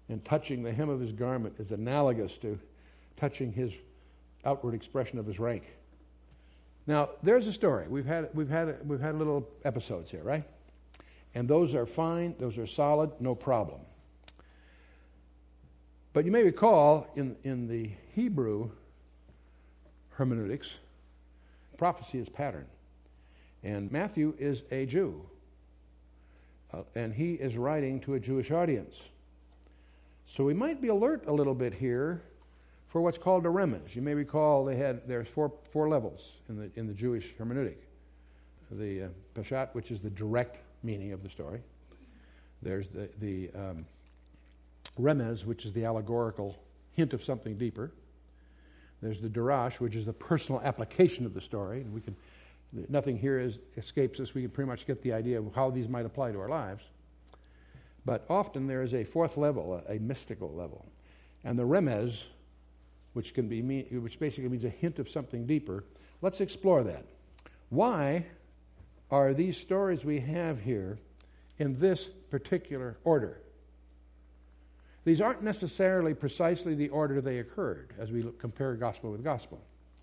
Speaker 1: And touching the hem of his garment is analogous to touching his outward expression of his rank. Now, there's a story. We've had we've had we've had little episodes here, right? And those are fine. Those are solid. No problem. But you may recall in in the Hebrew hermeneutics, prophecy is pattern, and Matthew is a Jew, uh, and he is writing to a Jewish audience. So we might be alert a little bit here for what's called a remez. You may recall they had there's four four levels in the in the Jewish hermeneutic. The uh, Peshat, which is the direct meaning of the story. There's the the um, remez, which is the allegorical hint of something deeper. There's the darash, which is the personal application of the story, and we can nothing here is, escapes us. We can pretty much get the idea of how these might apply to our lives. But often there is a fourth level, a, a mystical level, and the remez, which can be mean, which basically means a hint of something deeper. Let's explore that. Why are these stories we have here in this particular order? These aren't necessarily precisely the order they occurred as we look, compare gospel with gospel.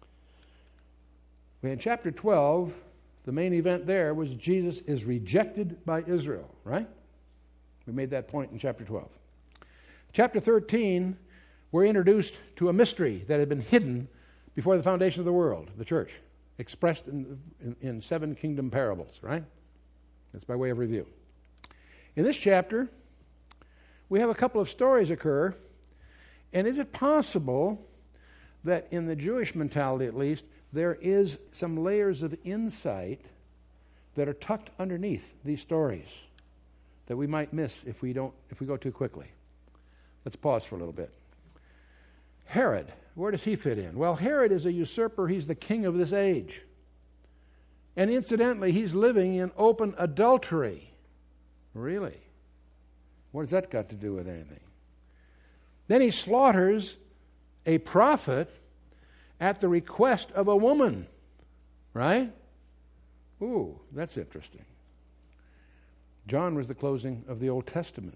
Speaker 1: In chapter twelve, the main event there was Jesus is rejected by Israel, right? We made that point in chapter twelve. Chapter thirteen, we're introduced to a mystery that had been hidden before the foundation of the world, the church, expressed in, in, in seven kingdom parables, right? That's by way of review. In this chapter, we have a couple of stories occur, and is it possible that in the Jewish mentality at least, there is some layers of insight that are tucked underneath these stories that we might miss if we don't if we go too quickly? Let's pause for a little bit. Herod, where does he fit in? Well, Herod is a usurper. He's the king of this age. And incidentally, he's living in open adultery. Really? What has that got to do with anything? Then he slaughters a prophet at the request of a woman. Right? Ooh, that's interesting. John was the closing of the Old Testament.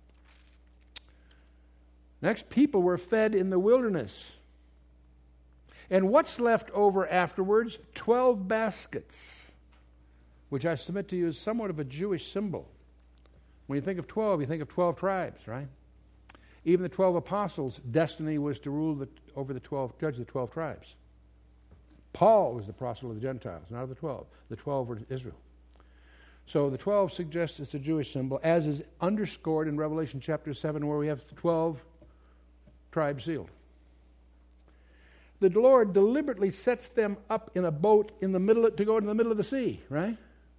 Speaker 1: Next, people were fed in the wilderness. And what's left over afterwards? Twelve baskets, which I submit to you is somewhat of a Jewish symbol. When you think of twelve, you think of twelve tribes, right? Even the twelve apostles' destiny was to rule the, over the twelve, judge the twelve tribes. Paul was the apostle of the Gentiles, not of the twelve. The twelve were Israel. So the twelve suggests it's a Jewish symbol, as is underscored in Revelation chapter seven, where we have twelve tribes sealed. The Lord deliberately sets them up in a boat in the middle of, to go in the middle of the sea, right?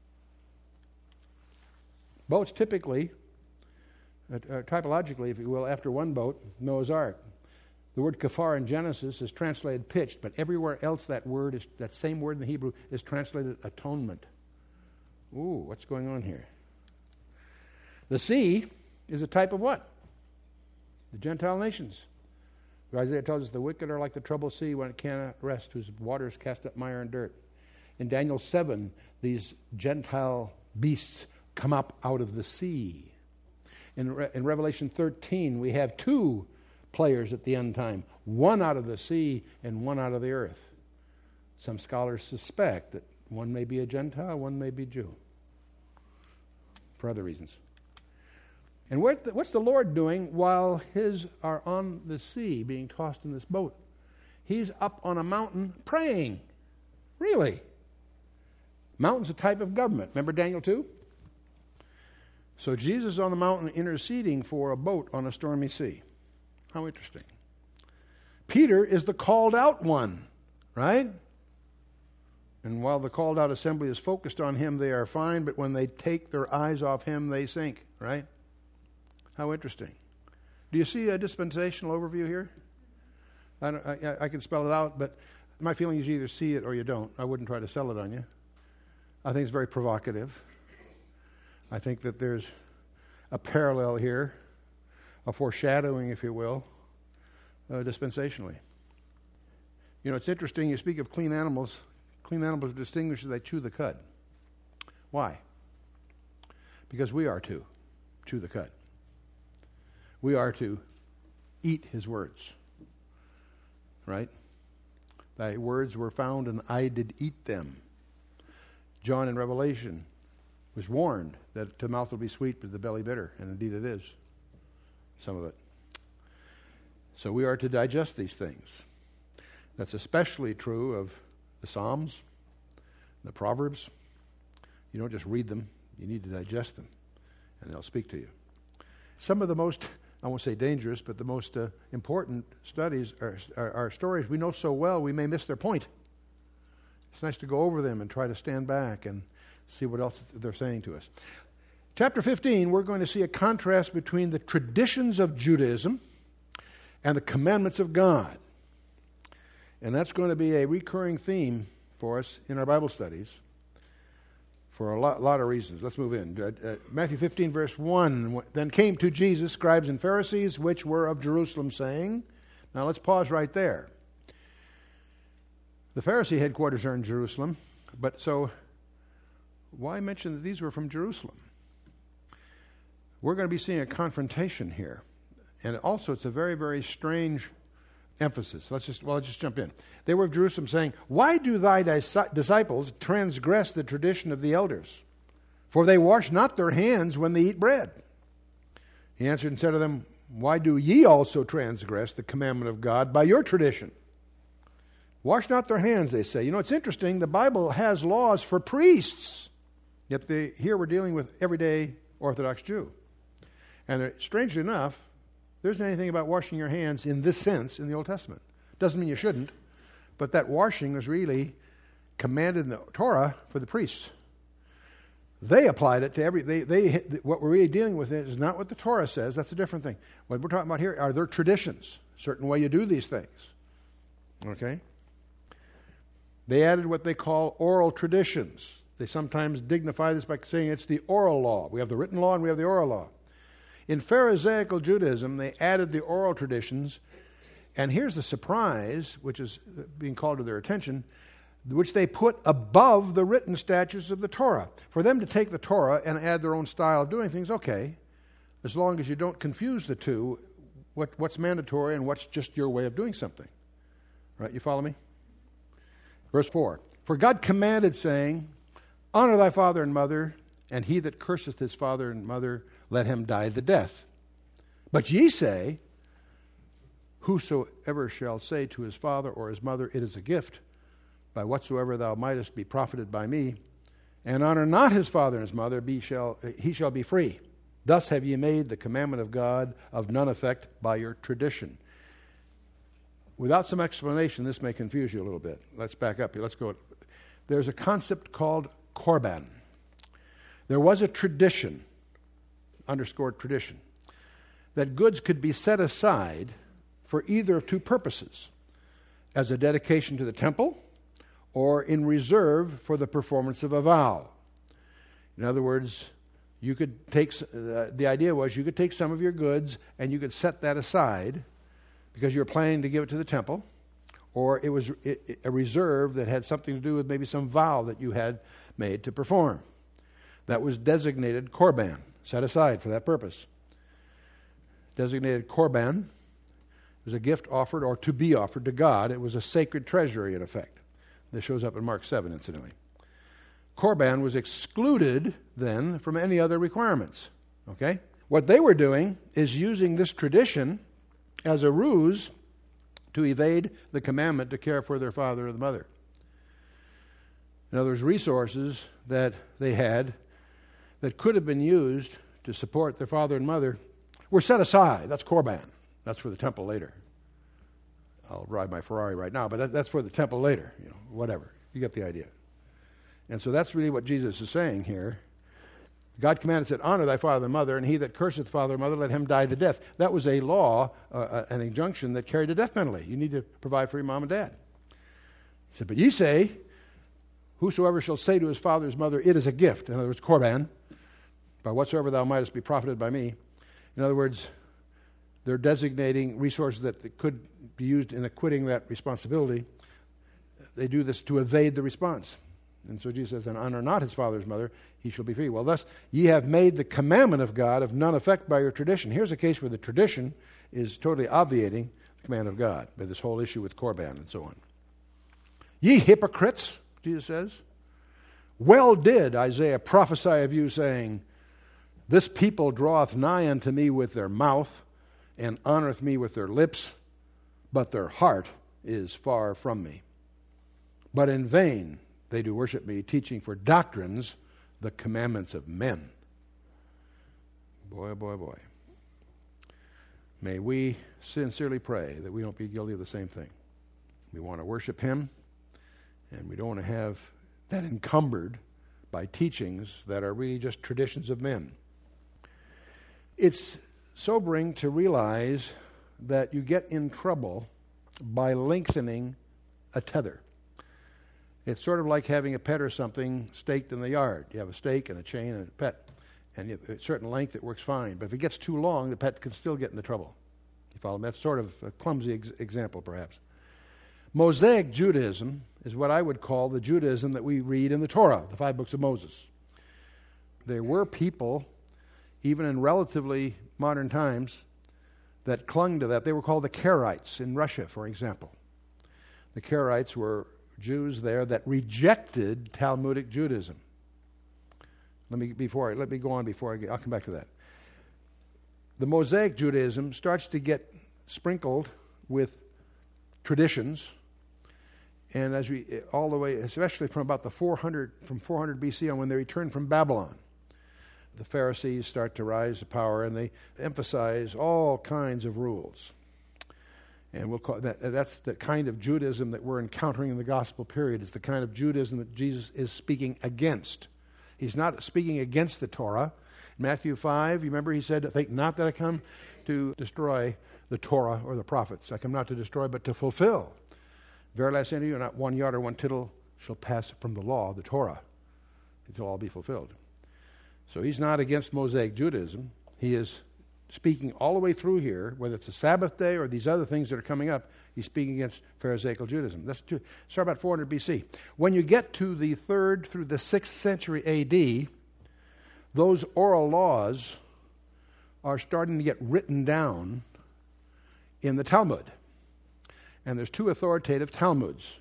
Speaker 1: Boats typically, uh, uh, typologically, if you will, after one boat, Noah's Ark. The word kafar in Genesis is translated pitched, but everywhere else that word is that same word in the Hebrew is translated atonement. Ooh, what's going on here? The sea is a type of what? The Gentile nations. Isaiah tells us the wicked are like the troubled sea when it cannot rest, whose waters cast up mire and dirt. In Daniel seven, these Gentile beasts come up out of the sea. In, Re- in Revelation thirteen, we have two players at the end time, one out of the sea and one out of the earth. Some scholars suspect that one may be a Gentile, one may be Jew, for other reasons. And what's the Lord doing while his are on the sea being tossed in this boat? He's up on a mountain praying. Really? Mountain's a type of government. Remember Daniel two? So Jesus is on the mountain interceding for a boat on a stormy sea. How interesting. Peter is the called out one, right? And while the called out assembly is focused on him, they are fine, but when they take their eyes off him, they sink, right? How interesting. Do you see a dispensational overview here? I, don't, I, I can spell it out, but my feeling is you either see it or you don't. I wouldn't try to sell it on you. I think it's very provocative. I think that there's a parallel here, a foreshadowing, if you will, uh, dispensationally. You know, it's interesting, you speak of clean animals. Clean animals are distinguished as they chew the cud. Why? Because we are to chew the cud. we are to eat his words. Right? Thy words were found, and I did eat them. John in Revelation was warned that the mouth will be sweet, but the belly bitter. And indeed it is. Some of it. So we are to digest these things. That's especially true of the Psalms, the Proverbs. You don't just read them. You need to digest them. And they'll speak to you. Some of the most, I won't say dangerous, but the most uh, important studies are, are, are stories we know so well we may miss their point. It's nice to go over them and try to stand back and see what else they're saying to us. Chapter fifteen, we're going to see a contrast between the traditions of Judaism and the commandments of God. And that's going to be a recurring theme for us in our Bible studies for a lot, lot of reasons. Let's move in. Uh, uh, Matthew fifteen, verse one. Then came to Jesus scribes and Pharisees, which were of Jerusalem, saying... Now let's pause right there. The Pharisee headquarters are in Jerusalem, but so why mention that these were from Jerusalem? We're going to be seeing a confrontation here. And also it's a very, very strange emphasis. Let's just, well, let's just jump in. They were of Jerusalem saying, why do thy dis- disciples transgress the tradition of the elders? For they wash not their hands when they eat bread. He answered and said to them, why do ye also transgress the commandment of God by your tradition? Wash not their hands, they say. You know, it's interesting. The Bible has laws for priests. Yet they, here we're dealing with everyday Orthodox Jew. And uh, strangely enough, there isn't anything about washing your hands in this sense in the Old Testament. Doesn't mean you shouldn't, but that washing was really commanded in the Torah for the priests. They applied it to every, they, they, what we're really dealing with is not what the Torah says. That's a different thing. What we're talking about here are their traditions, a certain way you do these things. Okay? They added what they call oral traditions. They sometimes dignify this by saying it's the oral law. We have the written law and we have the oral law. In Pharisaical Judaism, they added the oral traditions, and here's the surprise, which is being called to their attention, which they put above the written statutes of the Torah. For them to take the Torah and add their own style of doing things, okay, as long as you don't confuse the two, what, what's mandatory and what's just your way of doing something. Right, you follow me? Verse four, for God commanded, saying, honor thy father and mother, and he that curseth his father and mother, let him die the death. But ye say, whosoever shall say to his father or his mother, it is a gift, by whatsoever thou mightest be profited by me, and honor not his father and his mother, be shall, he shall be free. Thus have ye made the commandment of God of none effect by your tradition. Without some explanation, this may confuse you a little bit. Let's back up here. Let's go. There's a concept called korban. There was a tradition, underscored tradition, that goods could be set aside for either of two purposes, as a dedication to the temple or in reserve for the performance of a vow. In other words, you could take, uh, the idea was you could take some of your goods and you could set that aside because you were planning to give it to the temple, or it was a reserve that had something to do with maybe some vow that you had made to perform. That was designated korban, set aside for that purpose. Designated korban was a gift offered or to be offered to God. It was a sacred treasury, in effect. This shows up in Mark seven, incidentally. Korban was excluded then from any other requirements. Okay? What they were doing is using this tradition as a ruse to evade the commandment to care for their father or the mother. In other words, resources that they had that could have been used to support their father and mother were set aside. That's korban. That's for the temple later. I'll ride my Ferrari right now, but that, that's for the temple later. You know, whatever. You get the idea. And so that's really what Jesus is saying here. God commanded, said, honor thy father and mother, and he that curseth father and mother, let him die to death. That was a law, uh, an injunction that carried a death penalty. You need to provide for your mom and dad. He said, but ye say, whosoever shall say to his father or his mother, it is a gift. In other words, korban, by whatsoever thou mightest be profited by me. In other words, they're designating resources that could be used in acquitting that responsibility. They do this to evade the response. And so Jesus says, and honor not his father, his mother, he shall be free. Well, thus ye have made the commandment of God of none effect by your tradition. Here's a case where the tradition is totally obviating the command of God by this whole issue with Korban and so on. Ye hypocrites, Jesus says, well did Isaiah prophesy of you, saying, this people draweth nigh unto me with their mouth, and honoreth me with their lips, but their heart is far from me. But in vain they do worship me, teaching for doctrines the commandments of men. Boy, boy, boy. May we sincerely pray that we don't be guilty of the same thing. We want to worship him, and we don't want to have that encumbered by teachings that are really just traditions of men. It's sobering to realize that you get in trouble by lengthening a tether. It's sort of like having a pet or something staked in the yard. You have a stake and a chain and a pet, and you have a certain length, it works fine. But if it gets too long, the pet can still get into trouble. You follow me? That's sort of a clumsy ex- example, perhaps. Mosaic Judaism is what I would call the Judaism that we read in the Torah, the five books of Moses. There were people, even in relatively modern times, that clung to that. They were called the Karaites in Russia, for example. The Karaites were Jews there that rejected Talmudic Judaism. Let me before I, let me go on before I get, I'll come back to that. The Mosaic Judaism starts to get sprinkled with traditions, and as we all the way, especially from about the four hundred from four hundred B C on, when they returned from Babylon, the Pharisees start to rise to power, and they emphasize all kinds of rules. And we'll call that, that's the kind of Judaism that we're encountering in the gospel period. It's the kind of Judaism that Jesus is speaking against. He's not speaking against the Torah. In Matthew five, you remember he said, think not that I come to destroy the Torah or the prophets. I come not to destroy, but to fulfill. Verily I say unto you, not one yard or one tittle shall pass from the law, the Torah, until all be fulfilled. So he's not against Mosaic Judaism. He is speaking all the way through here, whether it's the Sabbath day or these other things that are coming up, he's speaking against Pharisaical Judaism. That's to, start about four hundred B C. When you get to the third through the sixth century A D, those oral laws are starting to get written down in the Talmud. And there's two authoritative Talmuds.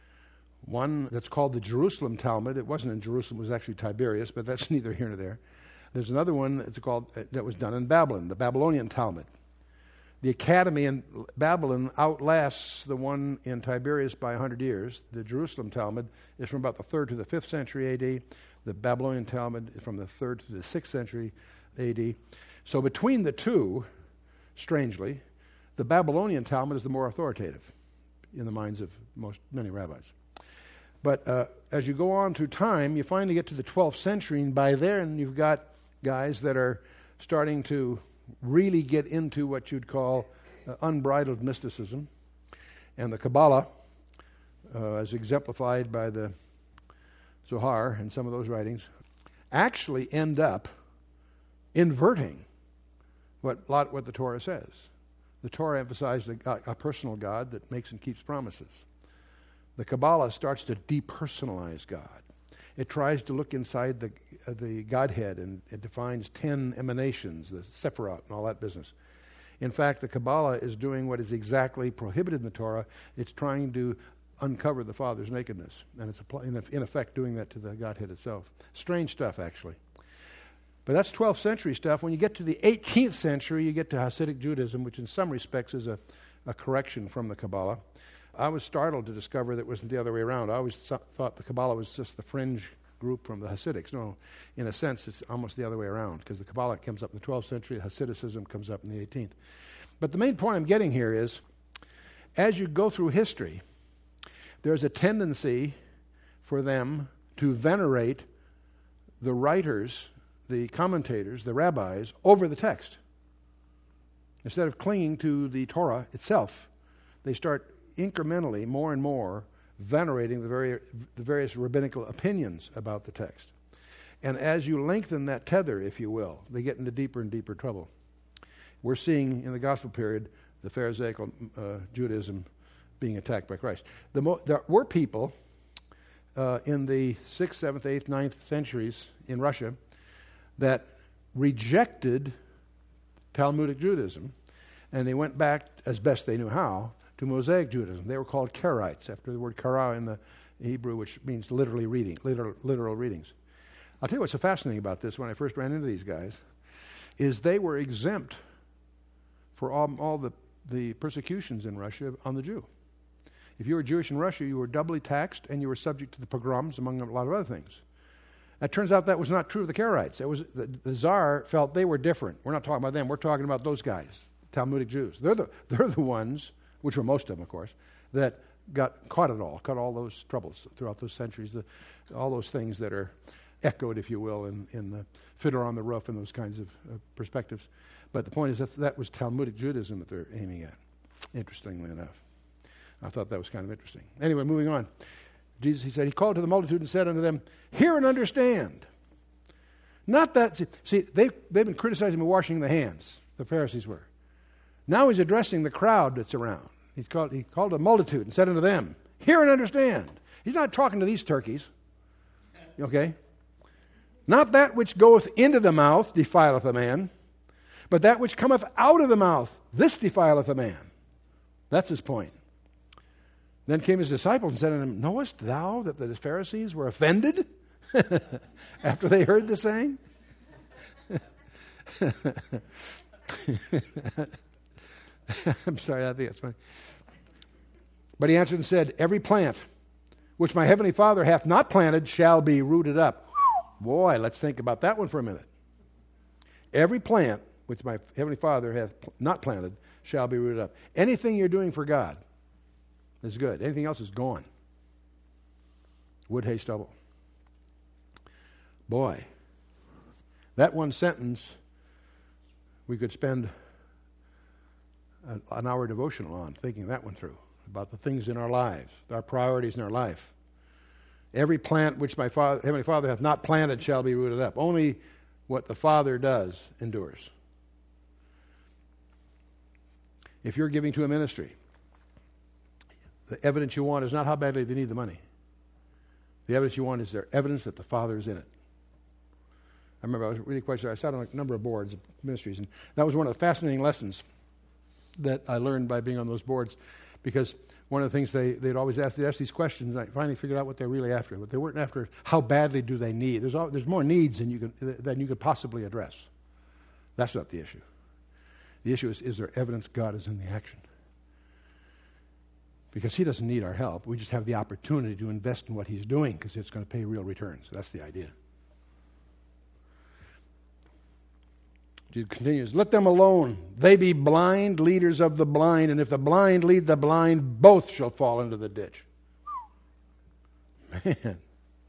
Speaker 1: One that's called the Jerusalem Talmud. It wasn't in Jerusalem, it was actually Tiberias, but that's neither here nor there. There's another one that's called, that was done in Babylon, the Babylonian Talmud. The academy in Babylon outlasts the one in Tiberias by one hundred years. The Jerusalem Talmud is from about the third to the fifth century A D. The Babylonian Talmud is from the third to the sixth century A D. So between the two, strangely, the Babylonian Talmud is the more authoritative in the minds of most many rabbis. But uh, as you go on through time, you finally get to the twelfth century, and by then you've got guys that are starting to really get into what you'd call uh, unbridled mysticism. And the Kabbalah, uh, as exemplified by the Zohar and some of those writings, actually end up inverting what, lot, what the Torah says. The Torah emphasized a, a personal God that makes and keeps promises. The Kabbalah starts to depersonalize God. It tries to look inside the uh, the Godhead, and it defines ten emanations, the Sephirot and all that business. In fact, the Kabbalah is doing what is exactly prohibited in the Torah. It's trying to uncover the Father's nakedness, and it's in effect doing that to the Godhead itself. Strange stuff, actually. But that's twelfth century stuff. When you get to the eighteenth century, you get to Hasidic Judaism, which in some respects is a, a correction from the Kabbalah. I was startled to discover that it wasn't the other way around. I always th- thought the Kabbalah was just the fringe group from the Hasidics. No, in a sense, it's almost the other way around, because the Kabbalah comes up in the twelfth century, Hasidicism comes up in the eighteenth. But the main point I'm getting here is, as you go through history, there's a tendency for them to venerate the writers, the commentators, the rabbis, over the text. Instead of clinging to the Torah itself, they start incrementally, more and more, venerating the, very, the various rabbinical opinions about the text. And as you lengthen that tether, if you will, they get into deeper and deeper trouble. We're seeing in the gospel period the Pharisaical uh, Judaism being attacked by Christ. The mo- there were people uh, in the sixth, seventh, eighth, ninth centuries in Russia that rejected Talmudic Judaism, and they went back, as best they knew how, to Mosaic Judaism. They were called Karaites, after the word kara in the Hebrew, which means literally reading, literal, literal readings. I'll tell you what's so fascinating about this when I first ran into these guys, is they were exempt for all, all the, the persecutions in Russia on the Jew. If you were Jewish in Russia, you were doubly taxed, and you were subject to the pogroms, among a lot of other things. It turns out that was not true of the Karaites. It was the, the Tsar felt they were different. We're not talking about them. We're talking about those guys, Talmudic Jews. They're the they're the ones, which were most of them, of course, that got caught it all, caught all those troubles throughout those centuries, the, all those things that are echoed, if you will, in, in the Fiddler on the Roof and those kinds of uh, perspectives. But the point is that that was Talmudic Judaism that they're aiming at, interestingly enough. I thought that was kind of interesting. Anyway, moving on. Jesus, he said, he called to the multitude and said unto them, hear and understand. Not that, see, they, they've been criticizing him for washing the hands, the Pharisees were. Now he's addressing the crowd that's around. He's called, he called a multitude and said unto them, hear and understand. He's not talking to these turkeys. Okay? Not that which goeth into the mouth defileth a man, but that which cometh out of the mouth, this defileth a man. That's his point. Then came his disciples and said unto him, knowest thou that the Pharisees were offended after they heard the saying? I'm sorry, I think that's funny. But he answered and said, every plant which my heavenly Father hath not planted shall be rooted up. Boy, let's think about that one for a minute. Every plant which my heavenly Father hath not planted shall be rooted up. Anything you're doing for God is good. Anything else is gone. Wood, hay, stubble. Boy, that one sentence we could spend an, an hour devotional on, thinking that one through, about the things in our lives, our priorities in our life. Every plant which my Father, Heavenly Father hath not planted shall be rooted up. Only what the Father does endures. If you're giving to a ministry, the evidence you want is not how badly they need the money. The evidence you want is their evidence that the Father is in it. I remember I was really quite sure. I sat on a number of boards of ministries, and that was one of the fascinating lessons that I learned by being on those boards, because one of the things they, they'd always ask, they'd ask these questions, and I finally figured out what they're really after. What they weren't after, how badly do they need? There's all, there's more needs than you can than you could possibly address. That's not the issue. The issue is, is there evidence God is in the action? Because he doesn't need our help. We just have the opportunity to invest in what he's doing because it's going to pay real returns. That's the idea. Jesus continues, let them alone. They be blind leaders of the blind, and if the blind lead the blind, both shall fall into the ditch. Man.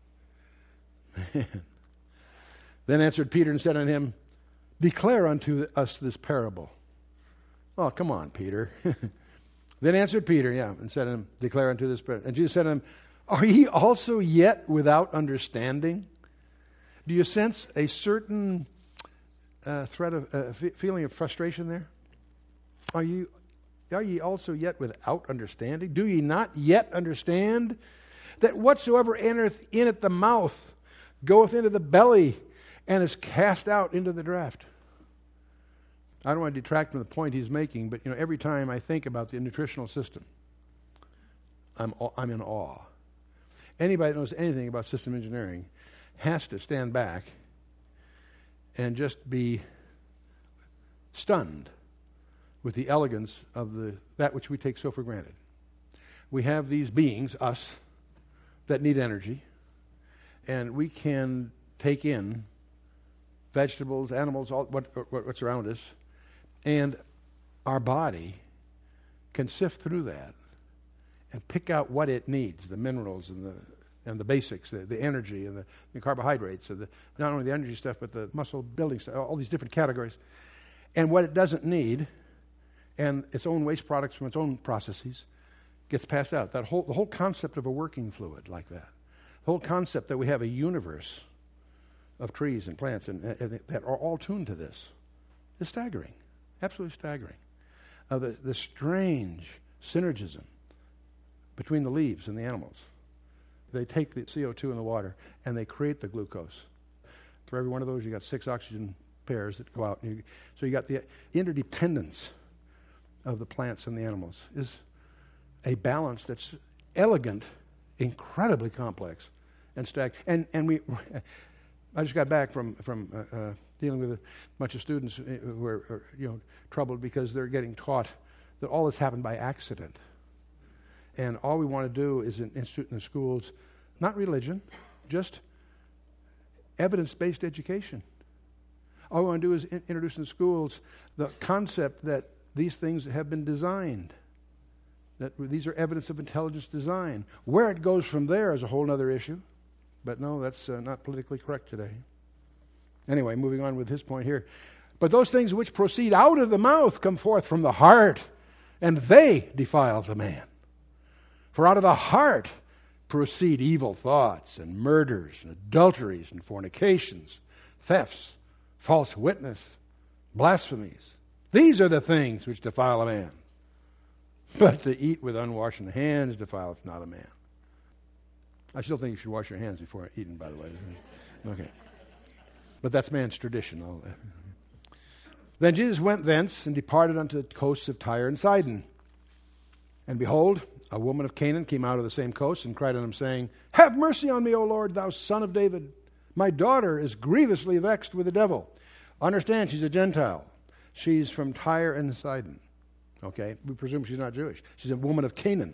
Speaker 1: Man. Then answered Peter and said unto him, declare unto us this parable. Oh, come on, Peter. Then answered Peter, yeah, and said unto him, declare unto this parable. And Jesus said unto him, are ye also yet without understanding? Do you sense a certain uh, threat of uh, f- feeling of frustration there? Are you are ye also yet without understanding? Do ye not yet understand that whatsoever entereth in at the mouth goeth into the belly and is cast out into the draught? I don't want to detract from the point he's making, but you know, every time I think about the nutritional system, I'm I'm in awe. Anybody that knows anything about system engineering has to stand back and just be stunned with the elegance of the that which we take so for granted. We have these beings, us, that need energy, and we can take in vegetables, animals, all what, what what's around us, and our body can sift through that and pick out what it needs, the minerals and the and the basics, the, the energy and the, the carbohydrates, and the, not only the energy stuff, but the muscle building stuff, all these different categories. And what it doesn't need, and its own waste products from its own processes, gets passed out. That whole the whole concept of a working fluid like that, the whole concept that we have a universe of trees and plants and, and that are all tuned to this, is staggering, absolutely staggering. Uh, the, the strange synergism between the leaves and the animals. They take the C O two in the water and they create the glucose. For every one of those, you got six oxygen pairs that go out. And you, so you got the interdependence of the plants and the animals is a balance that's elegant, incredibly complex, and stacked. And and we, I just got back from from uh, uh, dealing with a bunch of students who are, are you know troubled because they're getting taught that all this happened by accident. And all we want to do is in, institute in the schools, not religion, just evidence-based education. All we want to do is in, introduce in the schools the concept that these things have been designed, that these are evidence of intelligence design. Where it goes from there is a whole other issue. But no, that's uh, not politically correct today. Anyway, moving on with his point here. But those things which proceed out of the mouth come forth from the heart, and they defile the man. For out of the heart proceed evil thoughts and murders and adulteries and fornications, thefts, false witness, blasphemies. These are the things which defile a man. But to eat with unwashed hands defileth not a man. I still think you should wash your hands before eating, by the way. Okay. But that's man's tradition. All that. Then Jesus went thence and departed unto the coasts of Tyre and Sidon. And behold, a woman of Canaan came out of the same coast and cried unto him, saying, Have mercy on me, O Lord, thou son of David. My daughter is grievously vexed with the devil. Understand, she's a Gentile. She's from Tyre and Sidon. Okay, we presume she's not Jewish. She's a woman of Canaan.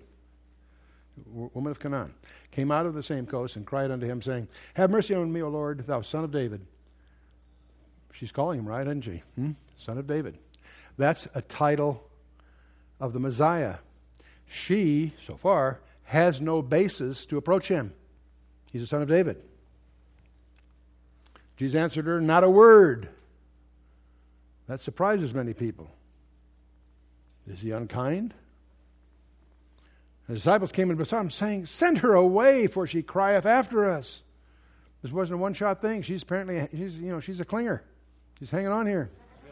Speaker 1: W- woman of Canaan. Came out of the same coast and cried unto him, saying, Have mercy on me, O Lord, thou son of David. She's calling him, right, isn't she? Hmm? Son of David. That's a title of the Messiah. She, so far, has no basis to approach him. He's a son of David. Jesus answered her, Not a word. That surprises many people. Is he unkind? The disciples came and besought him, saying, Send her away, for she crieth after us. This wasn't a one-shot thing. She's apparently, she's, you know, she's a clinger. She's hanging on here.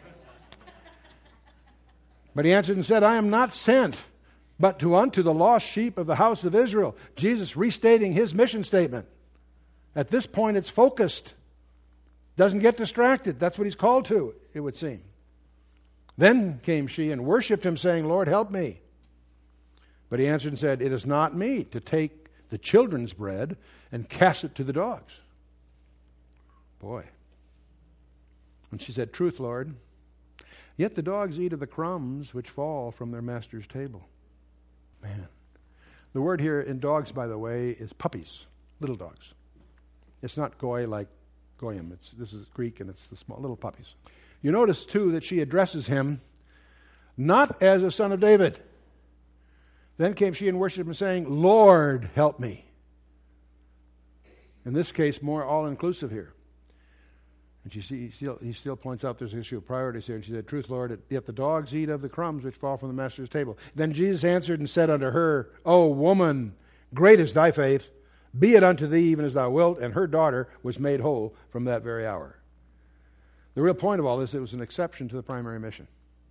Speaker 1: But he answered and said, I am not sent, but to unto the lost sheep of the house of Israel. Jesus restating his mission statement. At this point, it's focused. Doesn't get distracted. That's what he's called to, it would seem. Then came she and worshipped him, saying, Lord, help me. But he answered and said, It is not meet to take the children's bread and cast it to the dogs. Boy. And she said, Truth, Lord. Yet the dogs eat of the crumbs which fall from their master's table. Man. The word here in dogs, by the way, is puppies, little dogs. It's not goy like goyim. It's, this is Greek, and it's the small little puppies. You notice, too, that she addresses him not as a son of David. Then came she and worshipped him, saying, Lord, help me. In this case, more all-inclusive here. And she, he, still, he still points out there's an issue of priorities here. And she said, Truth, Lord, yet the dogs eat of the crumbs which fall from the master's table. Then Jesus answered and said unto her, O woman, great is thy faith. Be it unto thee even as thou wilt. And her daughter was made whole from that very hour. The real point of all this, it was an exception to the primary mission.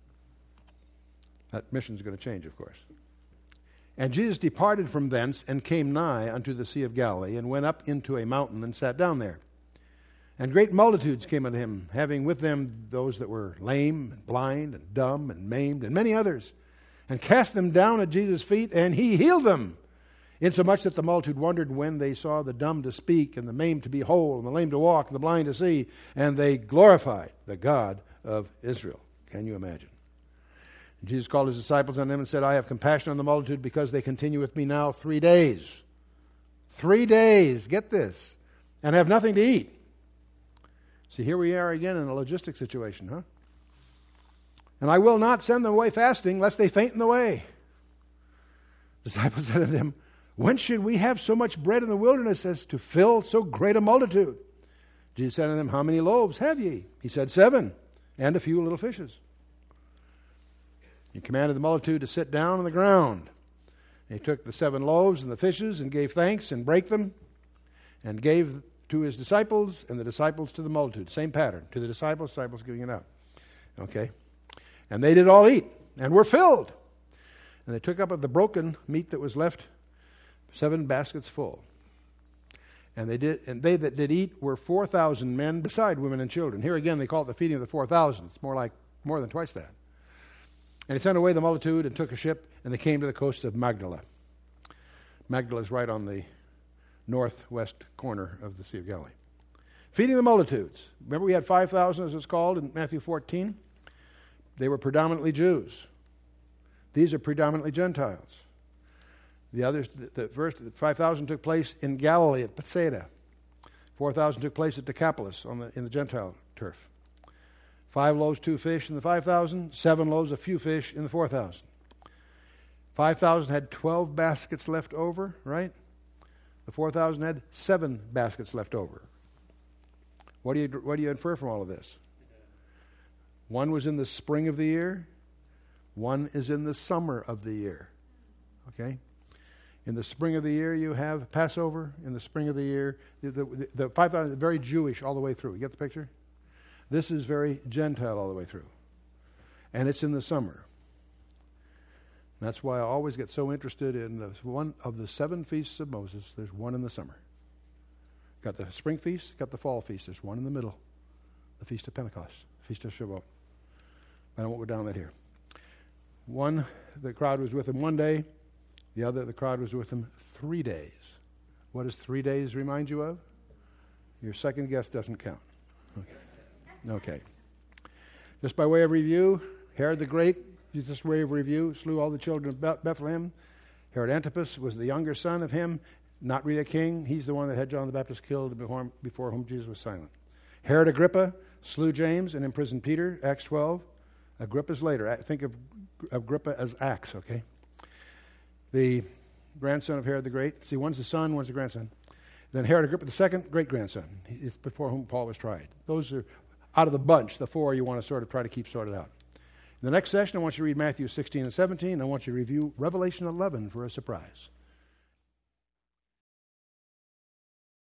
Speaker 1: That mission is going to change, of course. And Jesus departed from thence and came nigh unto the Sea of Galilee and went up into a mountain and sat down there. And great multitudes came unto him, having with them those that were lame and blind and dumb and maimed and many others, and cast them down at Jesus' feet, and he healed them. Insomuch that the multitude wondered when they saw the dumb to speak, and the maimed to be whole, and the lame to walk, and the blind to see, and they glorified the God of Israel. Can you imagine? And Jesus called his disciples unto him and said, I have compassion on the multitude, because they continue with me now three days. Three days, get this, and have nothing to eat. See, here we are again in a logistic situation, huh? And I will not send them away fasting, lest they faint in the way. The disciples said unto him, When should we have so much bread in the wilderness as to fill so great a multitude? Jesus said unto them, How many loaves have ye? He said, Seven, and a few little fishes. He commanded the multitude to sit down on the ground. And he took the seven loaves and the fishes and gave thanks and brake them and gave to his disciples, and the disciples to the multitude. Same pattern. To the disciples, disciples giving it out. Okay? And they did all eat, and were filled. And they took up of the broken meat that was left, seven baskets full. And they did, and they that did eat were four thousand men, beside women and children. Here again, they call it the feeding of the four thousand. It's more like more than twice that. And he sent away the multitude and took a ship, and they came to the coast of Magdala. Magdala is right on the northwest corner of the Sea of Galilee. Feeding the multitudes. Remember, we had five thousand, as it's called in Matthew fourteen. They were predominantly Jews. These are predominantly Gentiles. The others, the, the first the five thousand took place in Galilee at Bethsaida. four thousand took place at Decapolis on the, in the Gentile turf. Five loaves, two fish in the five thousand. Seven loaves, a few fish in the four thousand. five thousand had twelve baskets left over, right? The four thousand had seven baskets left over. What do you what do you infer from all of this? One was in the spring of the year. One is in the summer of the year. Okay? In the spring of the year, you have Passover. In the spring of the year, the, the, the five thousand is very Jewish all the way through. You get the picture? This is very Gentile all the way through. And it's in the summer. That's why I always get so interested in the one of the seven feasts of Moses. There's one in the summer. Got the spring feast, got the fall feast. There's one in the middle. The Feast of Pentecost, Feast of Shavuot. I won't go down that here. One, the crowd was with him one day. The other, the crowd was with him three days. What does three days remind you of? Your second guess doesn't count. Okay. Okay. Just by way of review, Herod the Great, just way of review, slew all the children of Bethlehem. Herod Antipas was the younger son of him, not really a king. He's the one that had John the Baptist killed before, before whom Jesus was silent. Herod Agrippa slew James and imprisoned Peter, Acts twelve. Agrippa's later. Think of Agrippa as Acts, okay? The grandson of Herod the Great. See, one's the son, one's the grandson. Then Herod Agrippa the second, great-grandson. It's before whom Paul was tried. Those are, out of the bunch, the four you want to sort of try to keep sorted out. In the next session, I want you to read Matthew sixteen and seventeen. I want you to review Revelation eleven for a surprise.